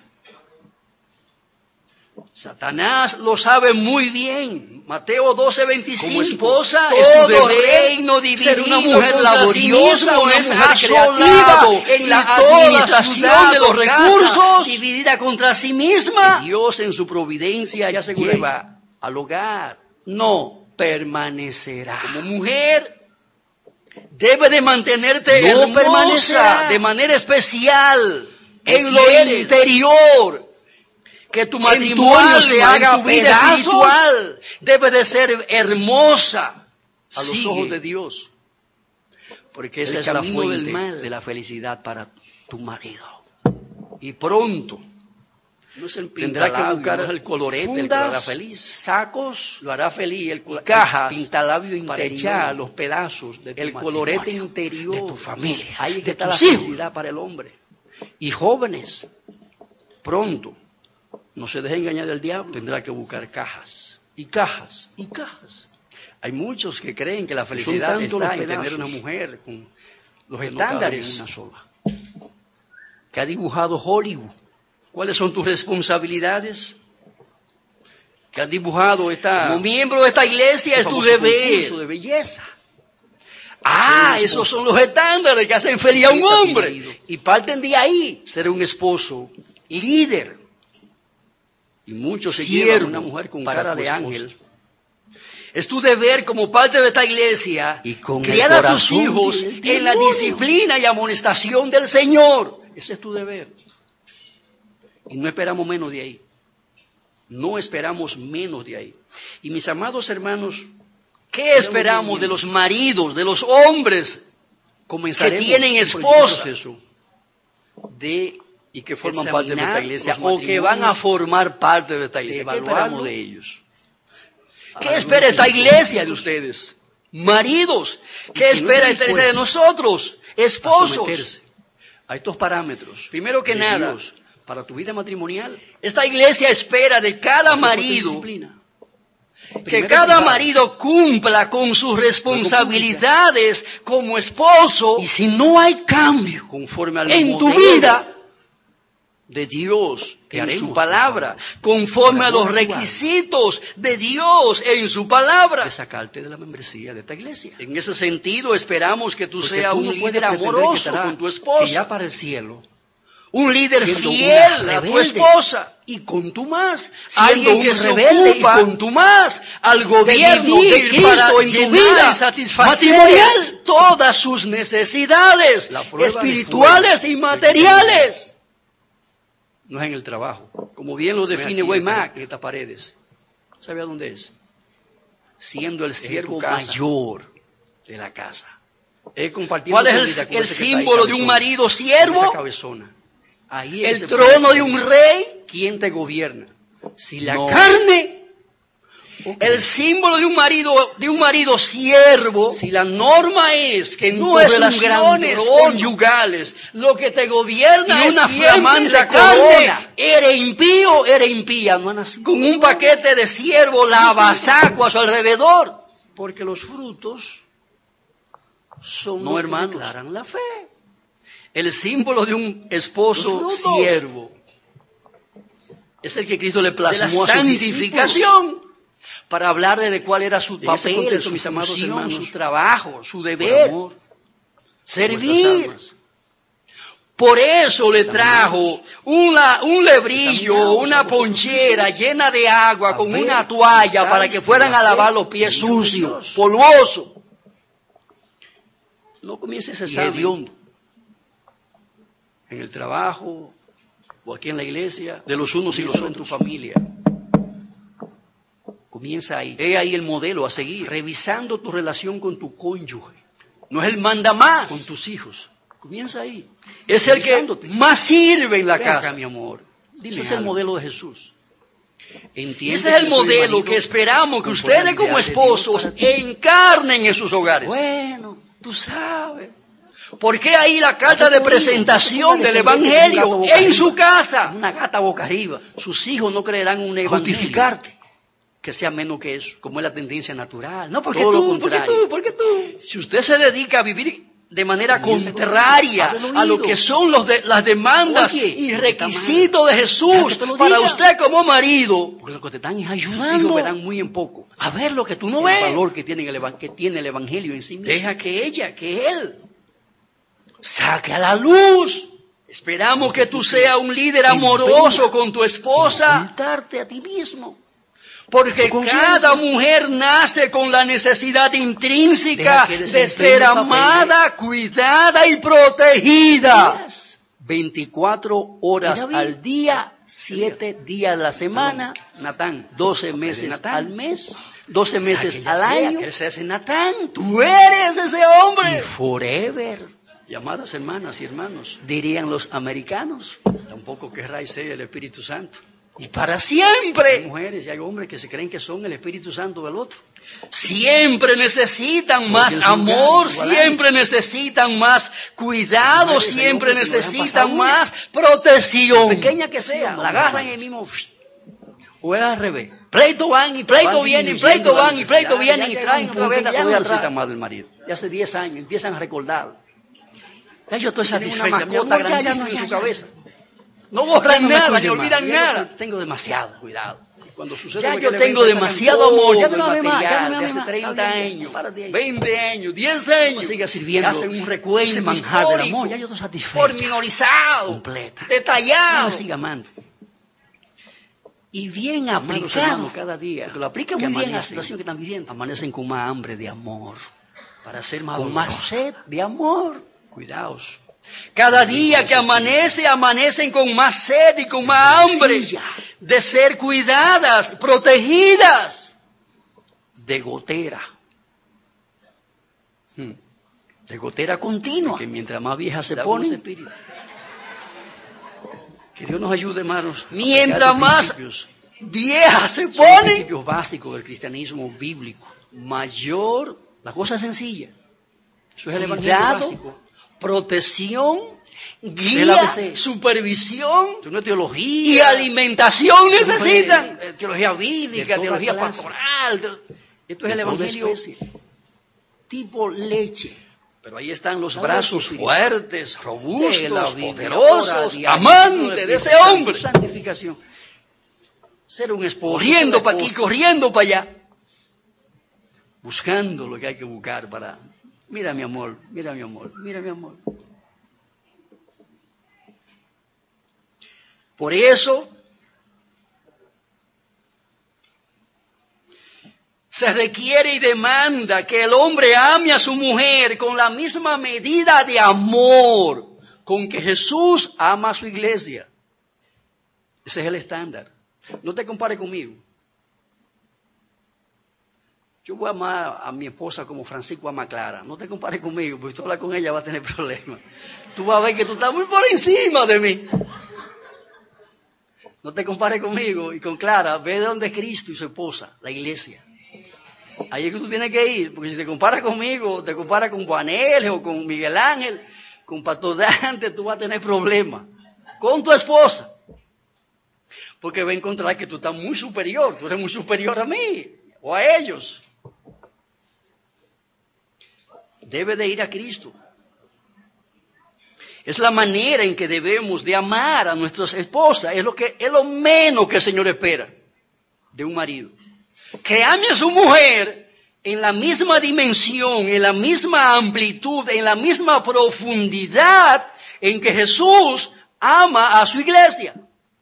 Satanás lo sabe muy bien. Mateo 12:25. Como esposa, todo es tu deber reino dividido ser una mujer contra sí laboriosa, mismo una es mujer asolado creativa, en la y toda administración ciudad de los o casa recursos, dividida contra sí misma. Y Dios en su providencia Ya asegura lleva al hogar. No, Permanecerá. como mujer debe de mantenerte No hermosa permanecerá. de manera especial. en lo interior, que tu matrimonio se haga vida espiritual, debe de ser hermosa a los ojos de Dios. Porque esa es la fuente de la felicidad para tu marido. Y pronto tendrá que buscar el colorete, el que lo hará feliz. Sacos lo hará feliz, el cajas, pintalabio interior, para echar los pedazos de el colorete interior de tu familia. Ahí es que está la felicidad para el hombre. Y jóvenes, pronto, no se dejen engañar del diablo, tendrá que buscar cajas y cajas y cajas. Hay muchos que creen que la felicidad está en tener una mujer con los estándares una sola, que ha dibujado Hollywood. ¿Cuáles son tus responsabilidades? Que han dibujado como miembro de esta iglesia es tu deber de belleza. Esos son los estándares que hacen feliz a un hombre. Y parten de ahí, ser un esposo líder. Y muchos se llevan a una mujer con cara de ángel. Es tu deber como parte de esta iglesia y criar a tus hijos en la disciplina y amonestación del Señor. Ese es tu deber. Y no esperamos menos de ahí. No esperamos menos de ahí. Y mis amados hermanos, ¿qué esperamos de los maridos, de los hombres que tienen esposa y que forman parte de esta iglesia o que van a formar parte de esta iglesia? ¿Qué esperamos de ellos? ¿Qué espera esta iglesia de ustedes? Maridos, ¿qué espera esta iglesia de nosotros? Esposos. A estos parámetros. Primero que nada, para tu vida matrimonial, esta iglesia espera de cada marido que cada marido cumpla con sus responsabilidades como esposo. Y si no hay cambio conforme al en tu vida de Dios en su palabra, conforme a los requisitos de Dios en su palabra, de sacarte de la membresía de esta iglesia. En ese sentido, esperamos que tú seas un líder amoroso con tu esposa, que ya para el cielo, un líder fiel a tu esposa, y con tu más, alguien que se ocupa y con tu más al gobierno de Cristo en tu vida, matrimonial, todas sus necesidades espirituales y materiales. No es en el trabajo, como bien lo define Weymouth en estas paredes. ¿Sabe a dónde es? Siendo el siervo mayor de la casa. ¿Cuál es el símbolo de un marido siervo? Ahí el trono de un rey. ¿Quién te gobierna? Si la carne. El símbolo de un marido siervo, si la norma es que no es relaciones conyugales, lo que te gobierna es una flamante corona. Eres impío, eres impía, no ha nacido. Con un paquete de siervo lavasaco a su alrededor, porque los frutos son no hermanos, declaran la fe. El símbolo de un esposo siervo es el que Cristo le plasmó a su santificación. Para hablar de cuál era su papel, mis amados hermanos, su trabajo, su deber, servir. Por eso le trajo un lebrillo, una ponchera llena de agua con una toalla para que fueran a lavar los pies sucios, polvosos. No comiences ese examen en el trabajo o aquí en la iglesia, de los unos y los otros en tu familia. Comienza ahí. He ahí el modelo a seguir. Revisando tu relación con tu cónyuge. No es el manda más. Con tus hijos. Comienza ahí. Es el que más sirve en la casa. Acá, mi amor. Ese es el modelo de Jesús. Ese es el modelo que esperamos que ustedes como esposos encarnen en sus hogares. Bueno, tú sabes. Porque ahí la carta de presentación del Evangelio en su casa. Una gata boca arriba. Sus hijos no creerán un evangelio. Justificarte. Que sea menos que eso, como es la tendencia natural. No, porque tú. Si usted se dedica a vivir de manera contraria a lo que son las demandas y requisitos de Jesús para usted como marido, porque lo que te están es ayudando, sus hijos verán muy en poco a ver lo que tú no ves, el valor que tiene el Evangelio en sí mismo. Deja que él saque a la luz. Esperamos que tú seas un líder amoroso con tu esposa. Ocultarte a ti mismo. Porque cada mujer nace con la necesidad intrínseca de ser amada, cuidada y protegida. 24 horas al día, 7 días a la semana, Natán, 12 meses Natán. al mes, 12 meses Que ya al sea, año. que ese es Natán. Tú eres ese hombre. Y Forever, Y amadas hermanas y hermanos, dirían los americanos. tampoco querráis ser el Espíritu Santo. Y para Hay siempre. mujeres y hay hombres que se creen que son el Espíritu Santo del otro. Siempre necesitan más Porque en su lugar, amor, en su balance. siempre necesitan más cuidado, Mujeres, hay siempre hombres que no dejan necesitan pasar más protección. Pequeña que sea, la agarran en el mismo... O es al revés. Pleito van y pleito Van vienen, disminuyendo pleito la van y pleito necesidad, vienen y ya traen llega un otra vez punto la que ya no comida necesitan atrás. más del marido. Ya hace 10 años empiezan a recordar. Ya yo estoy Tienen una satisfecha, mi mascota amor, ya, grandísima ya, en su ya. cabeza. No borran Ya no me nada, cuide ni más. olvidan Y yo nada. Tengo demasiado cuidado. Y cuando sucede Ya lo que yo le tengo ven, sacan demasiado todo amor, ya el no me ame más, ya material no me de ame hace más. 30 Está bien, años, párate ahí. 20 años, 10 No años. siga sirviendo Hacen un recuento ese manjar del histórico, amor, ya yo estoy satisfecha. pormenorizado, Completa. No detallado. me siga amando. Y bien Amados aplicado. hermanos, cada día Porque lo aplica que muy bien a la amanecen, situación que están viviendo. amanecen con más hambre de amor, para ser más Con más dolorosos. sed de amor. Cuidaos. Cada día que amanece, amanecen con más sed y con más hambre Sencilla. de ser cuidadas, protegidas. De gotera. De gotera continua. Que mientras más viejas se Da ponen, unos espíritus. que Dios nos ayude, hermanos. a Mientras aplicar más estos principios. viejas se Son los ponen, principios básicos del cristianismo bíblico. Mayor, la cosa es sencilla. Eso es el evangelio cuidado, básico. protección, Del guía, ABC. supervisión Esto no es teología. y alimentación esto no es, necesitan. teología bíblica, De toda teología clase. pastoral. Esto es el De toda evangelio especie. tipo leche. Pero ahí están los Cada brazos espíritu. fuertes, De robustos, la Biblia, poderosos, ora diario, amantes de ese hombre. Santificación. Ser un esposo. Corriendo ser para la aquí, esposa, corriendo para allá. buscando lo que hay que buscar para... Mira mi amor, mira mi amor, mira mi amor. Por eso se requiere y demanda que el hombre ame a su mujer con la misma medida de amor con que Jesús ama a su iglesia. Ese es el estándar. No te compares conmigo. Yo voy a amar a mi esposa como Francisco ama a Clara. No te compares conmigo, porque si tú hablas con ella vas a tener problemas. Tú vas a ver que tú estás muy por encima de mí. No te compares conmigo y con Clara. Ve de dónde es Cristo y su esposa, la iglesia. Ahí es que tú tienes que ir, porque si te comparas conmigo, te comparas con Juanel o con Miguel Ángel, con Pastor Dante, tú vas a tener problemas. Con tu esposa. Porque va a encontrar que tú estás muy superior, tú eres muy superior a mí o a ellos. Debe de ir a Cristo. Es la manera en que debemos de amar a nuestras esposas. Es lo menos que el Señor espera de un marido. Que ame a su mujer en la misma dimensión, en la misma amplitud, en la misma profundidad en que Jesús ama a su iglesia.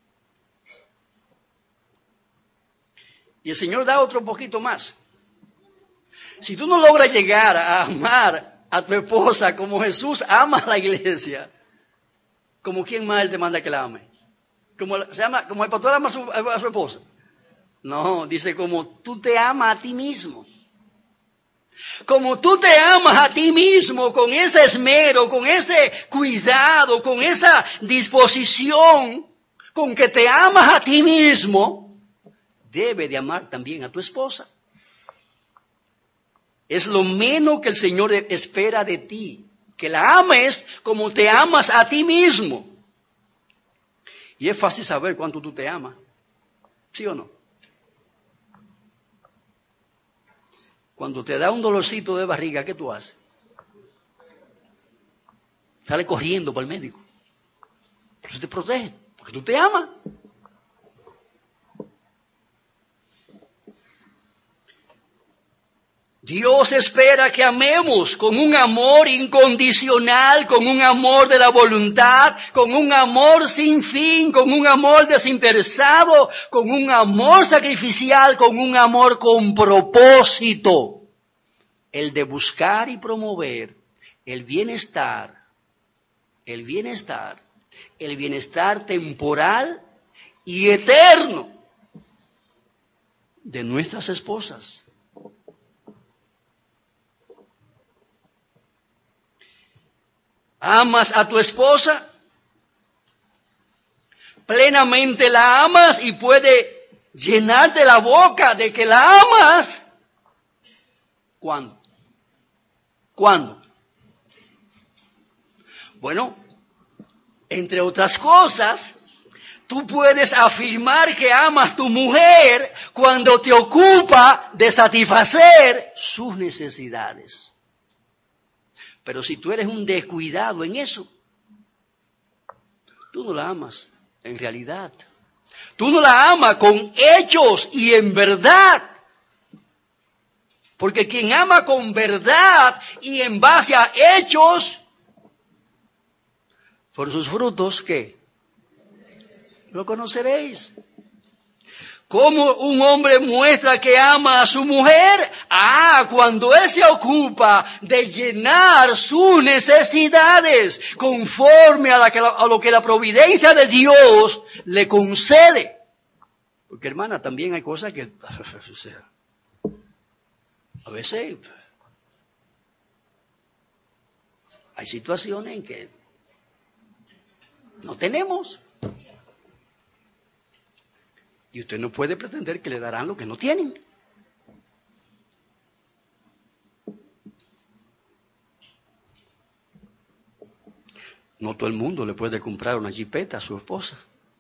Y el Señor da otro poquito más. Si tú no logras llegar a amar a tu esposa como Jesús ama a la iglesia, ¿como quién más Él te manda que la ame? Como el pastor ama a su esposa. No, dice como tú te amas a ti mismo. Como tú te amas a ti mismo con ese esmero, con ese cuidado, con esa disposición, con que te amas a ti mismo, debe de amar también a tu esposa. Es lo menos que el Señor espera de ti, que la ames como te amas a ti mismo. Y es fácil saber cuánto tú te amas, ¿sí o no? Cuando te da un dolorcito de barriga, ¿qué tú haces? Sale corriendo para el médico. Pero eso te protege, porque tú te amas. Dios espera que amemos con un amor incondicional, con un amor de la voluntad, con un amor sin fin, con un amor desinteresado, con un amor sacrificial, con un amor con propósito. El de buscar y promover el bienestar el bienestar temporal y eterno de nuestras esposas. ¿Amas a tu esposa? Plenamente la amas y puede llenarte la boca de que la amas. ¿Cuándo? ¿Cuándo? Bueno, entre otras cosas, tú puedes afirmar que amas a tu mujer cuando te ocupa de satisfacer sus necesidades. Pero si tú eres un descuidado en eso, tú no la amas en realidad. Tú no la amas con hechos y en verdad. Porque quien ama con verdad y en base a hechos, por sus frutos, ¿qué? Lo conoceréis. ¿Cómo un hombre muestra que ama a su mujer? Cuando él se ocupa de llenar sus necesidades conforme a lo que la providencia de Dios le concede. Porque, hermana, también hay cosas que, a veces, hay situaciones en que no tenemos. Y usted no puede pretender que le darán lo que no tienen. No todo el mundo le puede comprar una jipeta a su esposa.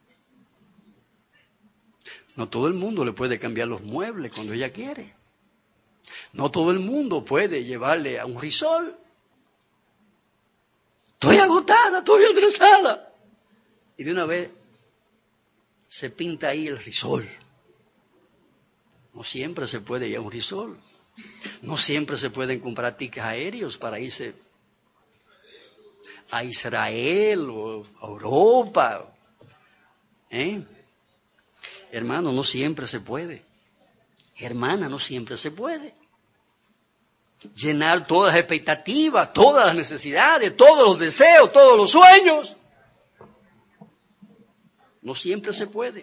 No todo el mundo le puede cambiar los muebles cuando ella quiere. No todo el mundo puede llevarle a un risol. Estoy agotada, estoy estresada. Y de una vez se pinta ahí el risol. No siempre se puede ir a un risol. No siempre se pueden comprar tickets aéreos para irse a Israel o a Europa. Hermano, no siempre se puede. Hermana, no siempre se puede. Llenar todas las expectativas, todas las necesidades, todos los deseos, todos los sueños. No siempre se puede.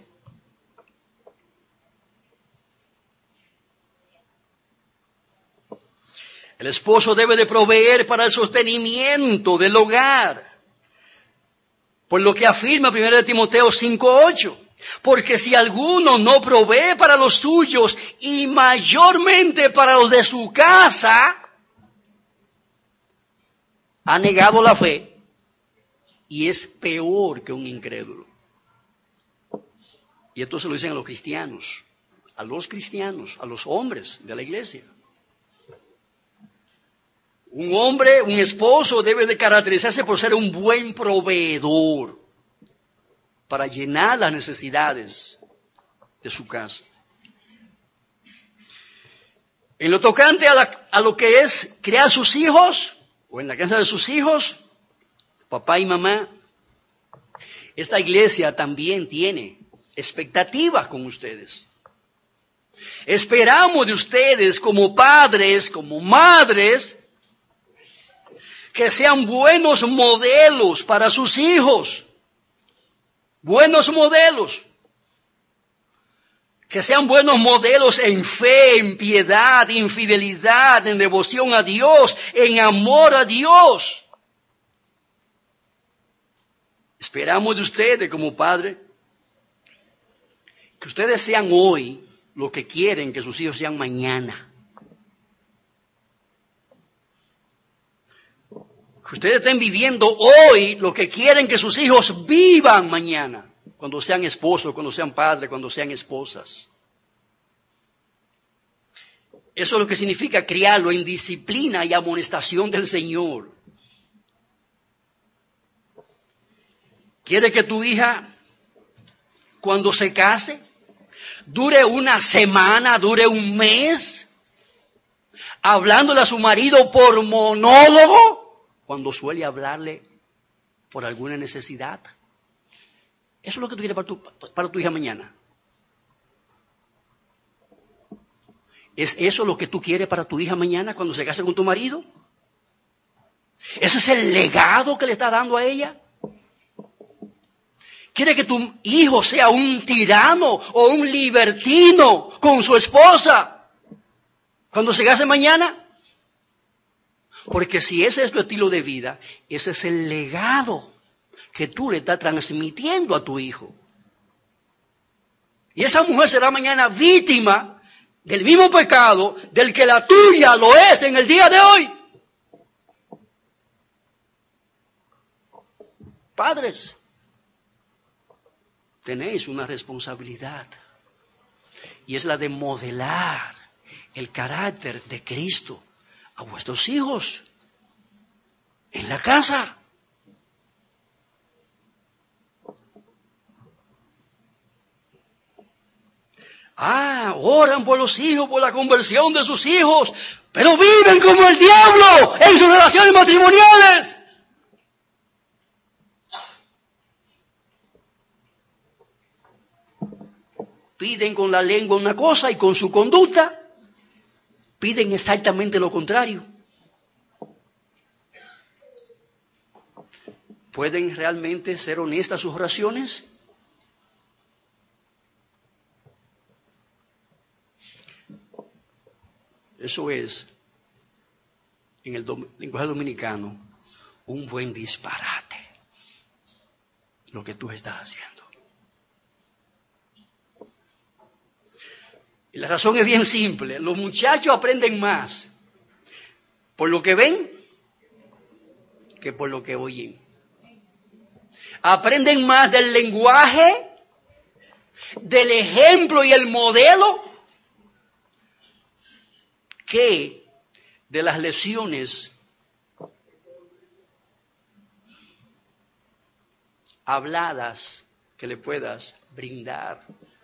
El esposo debe de proveer para el sostenimiento del hogar. Por lo que afirma 1 Timoteo 5:8. Porque si alguno no provee para los suyos y mayormente para los de su casa, ha negado la fe y es peor que un incrédulo. Y esto se lo dicen a los cristianos, a los hombres de la iglesia. Un hombre, un esposo debe de caracterizarse por ser un buen proveedor para llenar las necesidades de su casa. En lo tocante a lo que es criar sus hijos, o en la casa de sus hijos, papá y mamá, esta iglesia también tiene expectativas con ustedes. Esperamos de ustedes como padres, como madres, que sean buenos modelos para sus hijos. Buenos modelos. Que sean buenos modelos en fe, en piedad, en fidelidad, en devoción a Dios, en amor a Dios. Esperamos de ustedes como padres que ustedes sean hoy lo que quieren que sus hijos sean mañana. Que ustedes estén viviendo hoy lo que quieren que sus hijos vivan mañana, cuando sean esposos, cuando sean padres, cuando sean esposas. Eso es lo que significa criarlo en disciplina y amonestación del Señor. ¿Quiere que tu hija, cuando se case, dure una semana, dure un mes, hablándole a su marido por monólogo, cuando suele hablarle por alguna necesidad? Eso es lo que tú quieres para tu hija mañana. ¿Es eso lo que tú quieres para tu hija mañana cuando se case con tu marido? ¿Ese es el legado que le está dando a ella? ¿Quiere que tu hijo sea un tirano o un libertino con su esposa cuando se case mañana? Porque si ese es tu estilo de vida, ese es el legado que tú le estás transmitiendo a tu hijo. Y esa mujer será mañana víctima del mismo pecado del que la tuya lo es en el día de hoy. Padres, tenéis una responsabilidad, y es la de modelar el carácter de Cristo a vuestros hijos en la casa. Oran por los hijos, por la conversión de sus hijos, pero viven como el diablo en sus relaciones matrimoniales. Piden con la lengua una cosa y con su conducta piden exactamente lo contrario. ¿Pueden realmente ser honestas sus oraciones? Eso es, en el lenguaje dominicano, un buen disparate, lo que tú estás haciendo. Y la razón es bien simple. Los muchachos aprenden más por lo que ven que por lo que oyen. Aprenden más del lenguaje, del ejemplo y el modelo que de las lecciones habladas que le puedas brindar.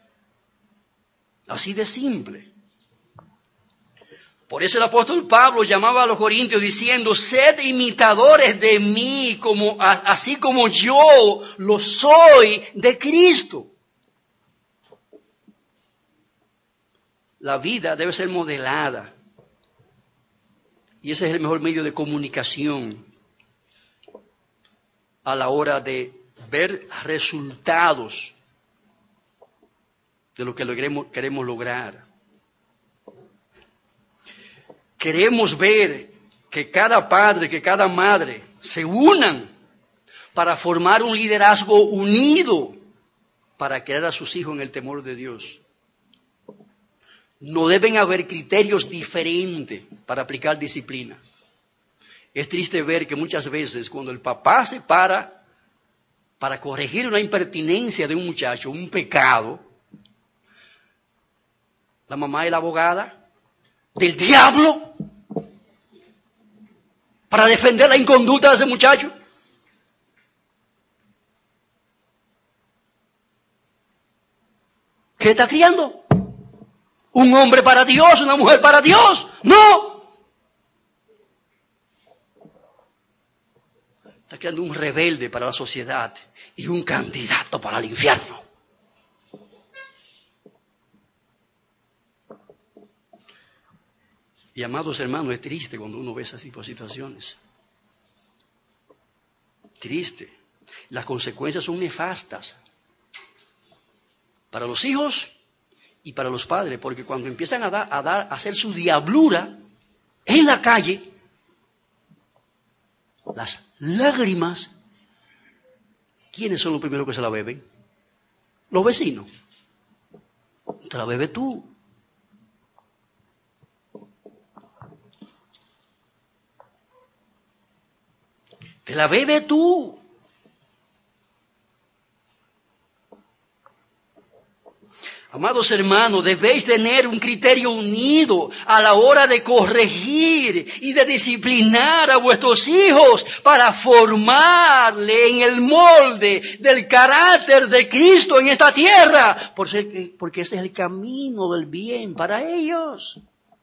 Así de simple. Por eso el apóstol Pablo llamaba a los corintios diciendo: sed imitadores de mí, así como yo lo soy de Cristo. La vida debe ser modelada. Y ese es el mejor medio de comunicación a la hora de ver resultados de lo que queremos lograr. Queremos ver que cada padre, que cada madre se unan para formar un liderazgo unido para criar a sus hijos en el temor de Dios. No deben haber criterios diferentes para aplicar disciplina. Es triste ver que muchas veces cuando el papá se para corregir una impertinencia de un muchacho, un pecado, la mamá es la abogada del diablo para defender la inconducta de ese muchacho. ¿Qué está criando? ¿Un hombre para Dios? ¿Una mujer para Dios? ¡No! Está creando un rebelde para la sociedad y un candidato para el infierno. Y amados hermanos, es triste cuando uno ve esas tipos de situaciones. Triste. Las consecuencias son nefastas para los hijos y para los padres, porque cuando empiezan a hacer su diablura en la calle, las lágrimas, ¿quiénes son los primeros que se la beben? Los vecinos. Te la bebes tú. Te la bebes tú. Amados hermanos, debéis tener un criterio unido a la hora de corregir y de disciplinar a vuestros hijos para formarle en el molde del carácter de Cristo en esta tierra, porque ese es el camino del bien para ellos.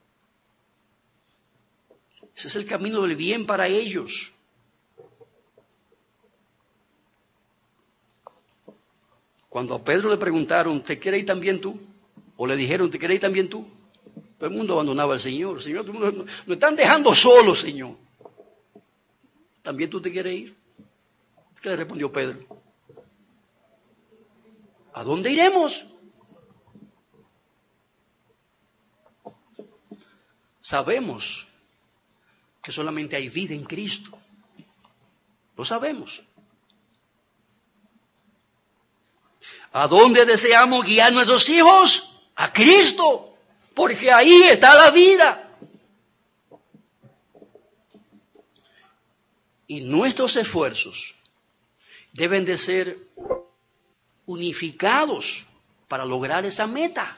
Ese es el camino del bien para ellos. Cuando a Pedro le preguntaron, ¿te quieres ir también tú? O le dijeron, ¿te quieres ir también tú? Todo el mundo abandonaba al Señor. Señor, nos están dejando solos, Señor. ¿También tú te quieres ir? ¿Qué le respondió Pedro? ¿A dónde iremos? Sabemos que solamente hay vida en Cristo. Lo sabemos. ¿A dónde deseamos guiar nuestros hijos? A Cristo, porque ahí está la vida. Y nuestros esfuerzos deben de ser unificados para lograr esa meta.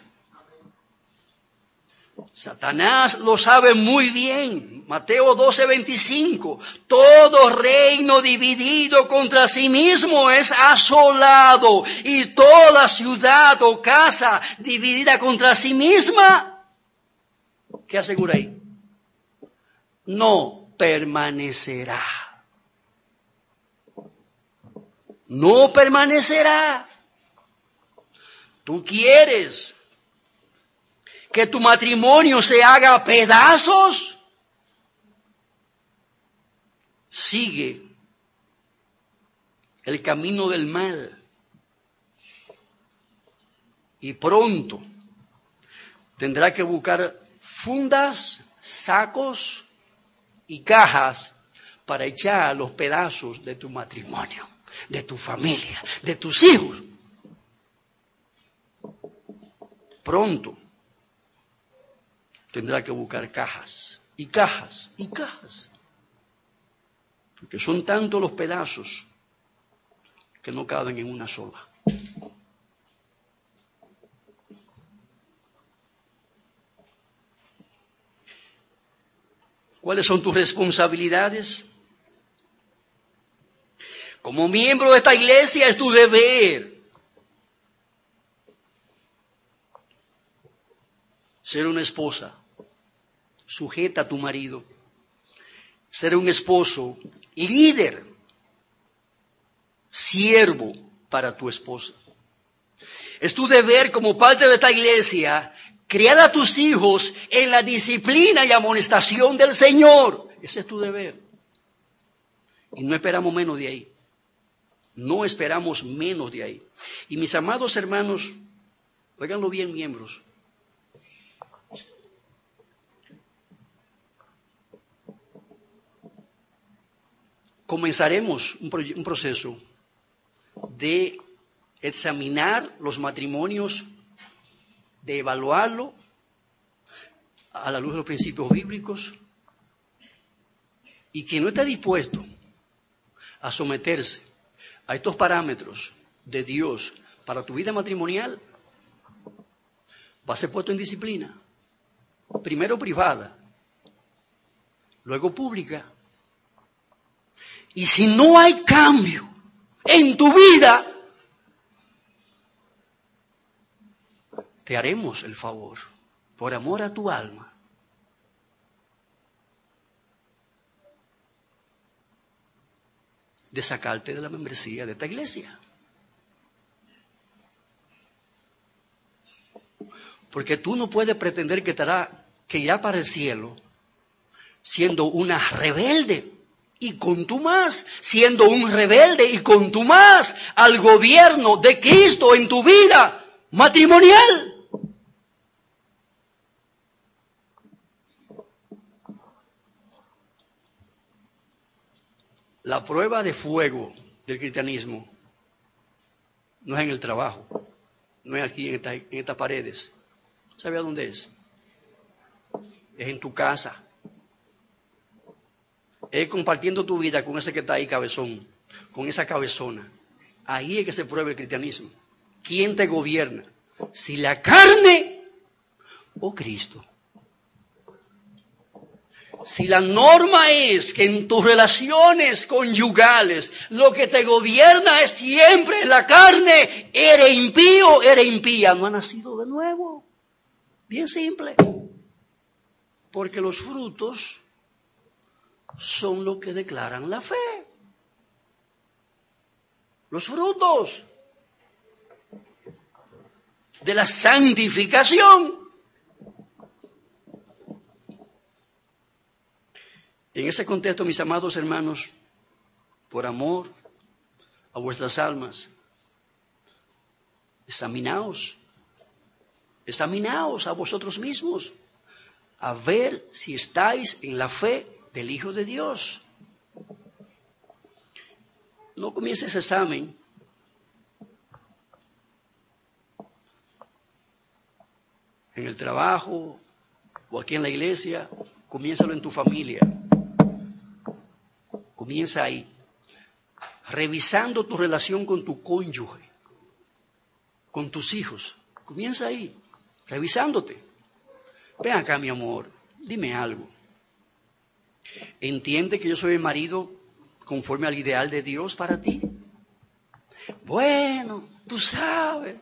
Satanás lo sabe muy bien. Mateo 12:25. Todo reino dividido contra sí mismo es asolado, y toda ciudad o casa dividida contra sí misma, ¿qué asegura ahí? No permanecerá. No permanecerá. ¿Tú quieres que tu matrimonio se haga pedazos? Sigue el camino del mal. Y pronto tendrá que buscar fundas, sacos y cajas para echar los pedazos de tu matrimonio, de tu familia, de tus hijos. Pronto tendrá que buscar cajas y cajas y cajas, porque son tantos los pedazos que no caben en una sola. ¿Cuáles son tus responsabilidades? Como miembro de esta iglesia es tu deber ser una esposa sujeta a tu marido, ser un esposo líder, siervo para tu esposa. Es tu deber como parte de esta iglesia criar a tus hijos en la disciplina y amonestación del Señor. Ese es tu deber. Y no esperamos menos de ahí. No esperamos menos de ahí. Y mis amados hermanos, óiganlo bien, miembros. Comenzaremos un proceso de examinar los matrimonios, de evaluarlo a la luz de los principios bíblicos, y quien no está dispuesto a someterse a estos parámetros de Dios para tu vida matrimonial va a ser puesto en disciplina, primero privada, luego pública. Y si no hay cambio en tu vida, te haremos el favor, por amor a tu alma, de sacarte de la membresía de esta iglesia. Porque tú no puedes pretender que irá para el cielo siendo una rebelde y contumaz, siendo un rebelde y contumaz al gobierno de Cristo en tu vida matrimonial. La prueba de fuego del cristianismo no es en el trabajo, no es aquí en estas paredes. ¿Sabe a dónde es? Es en tu casa. Es compartiendo tu vida con ese que está ahí cabezón, con esa cabezona. Ahí es que se prueba el cristianismo. ¿Quién te gobierna? ¿Si la carne o Cristo? Si la norma es que en tus relaciones conyugales lo que te gobierna es siempre la carne, eres impío, eres impía, no has nacido de nuevo. Bien simple. Porque los frutos son lo que declaran la fe. Los frutos de la santificación. En ese contexto, mis amados hermanos, por amor a vuestras almas, examinaos a vosotros mismos, a ver si estáis en la fe del Hijo de Dios. No comiences ese examen en el trabajo o aquí en la iglesia, comiénzalo en tu familia. Comienza ahí, revisando tu relación con tu cónyuge, con tus hijos. Comienza ahí, revisándote. Ven acá, mi amor, dime algo. ¿Entiende que yo soy el marido conforme al ideal de Dios para ti? Bueno, tú sabes.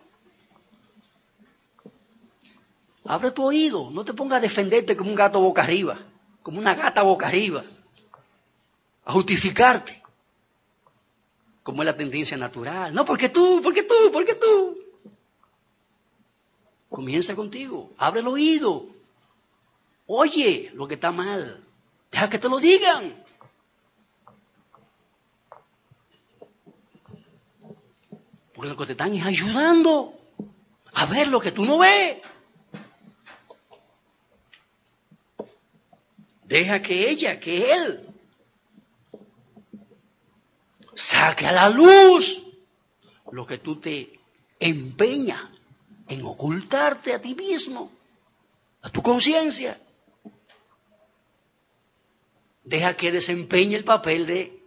Abre tu oído, no te pongas a defenderte como un gato boca arriba, como una gata boca arriba, a justificarte, como es la tendencia natural. No, porque tú. Comienza contigo, abre el oído, oye lo que está mal, deja que te lo digan. Porque lo que te están es ayudando a ver lo que tú no ves. Deja que él saque a la luz lo que tú te empeñas en ocultarte a ti mismo, a tu conciencia. Deja que desempeñe el papel de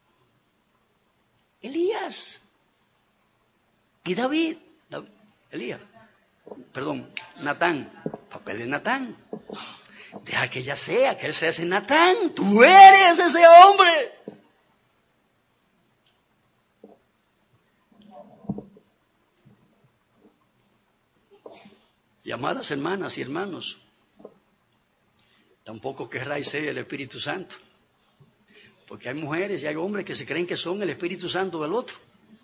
Elías y Natán, papel de Natán. Deja que él sea ese Natán. Tú eres ese hombre. Y amadas hermanas y hermanos, tampoco querráis ser el Espíritu Santo. Porque hay mujeres y hay hombres que se creen que son el Espíritu Santo del otro.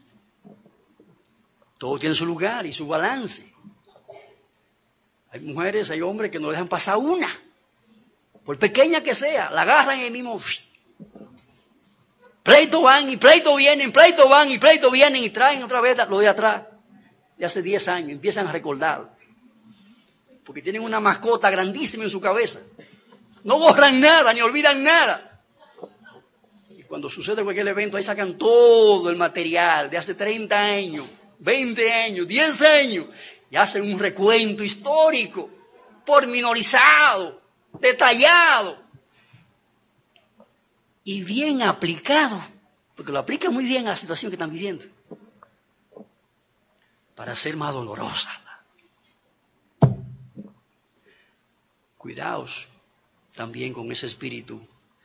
Todo tiene su lugar y su balance. Hay mujeres, hay hombres que no dejan pasar una. Por pequeña que sea, la agarran en el mismo. Pleito van y pleito vienen, pleito van y pleito vienen y traen otra vez lo de atrás. De hace 10 años, empiezan a recordar. Porque tienen una mascota grandísima en su cabeza. No borran nada, ni olvidan nada. Y cuando sucede cualquier evento, ahí sacan todo el material de hace 30 años, 20 años, 10 años. Y hacen un recuento histórico, pormenorizado, detallado y bien aplicado, porque lo aplica muy bien a la situación que están viviendo, para ser más dolorosa. Cuidaos también con ese espíritu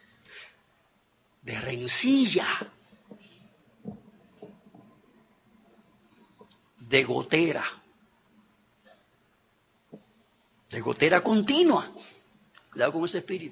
de rencilla, de gotera continua. Cuidado con ese espíritu.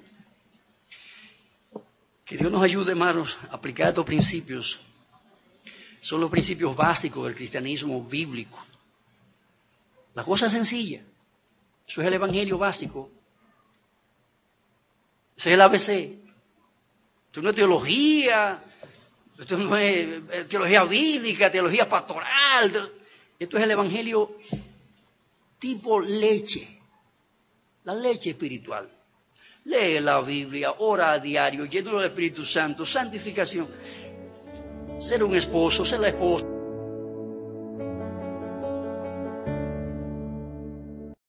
Que Dios nos ayude, hermanos, a aplicar estos principios. Son los principios básicos del cristianismo bíblico. La cosa es sencilla. Eso es el evangelio básico. Ese es el ABC. Esto no es teología. Esto no es teología bíblica, teología pastoral. Esto es el evangelio tipo leche. La leche espiritual. Lee la Biblia, ora a diario, lleno del Espíritu Santo, santificación. Ser un esposo, ser la esposa.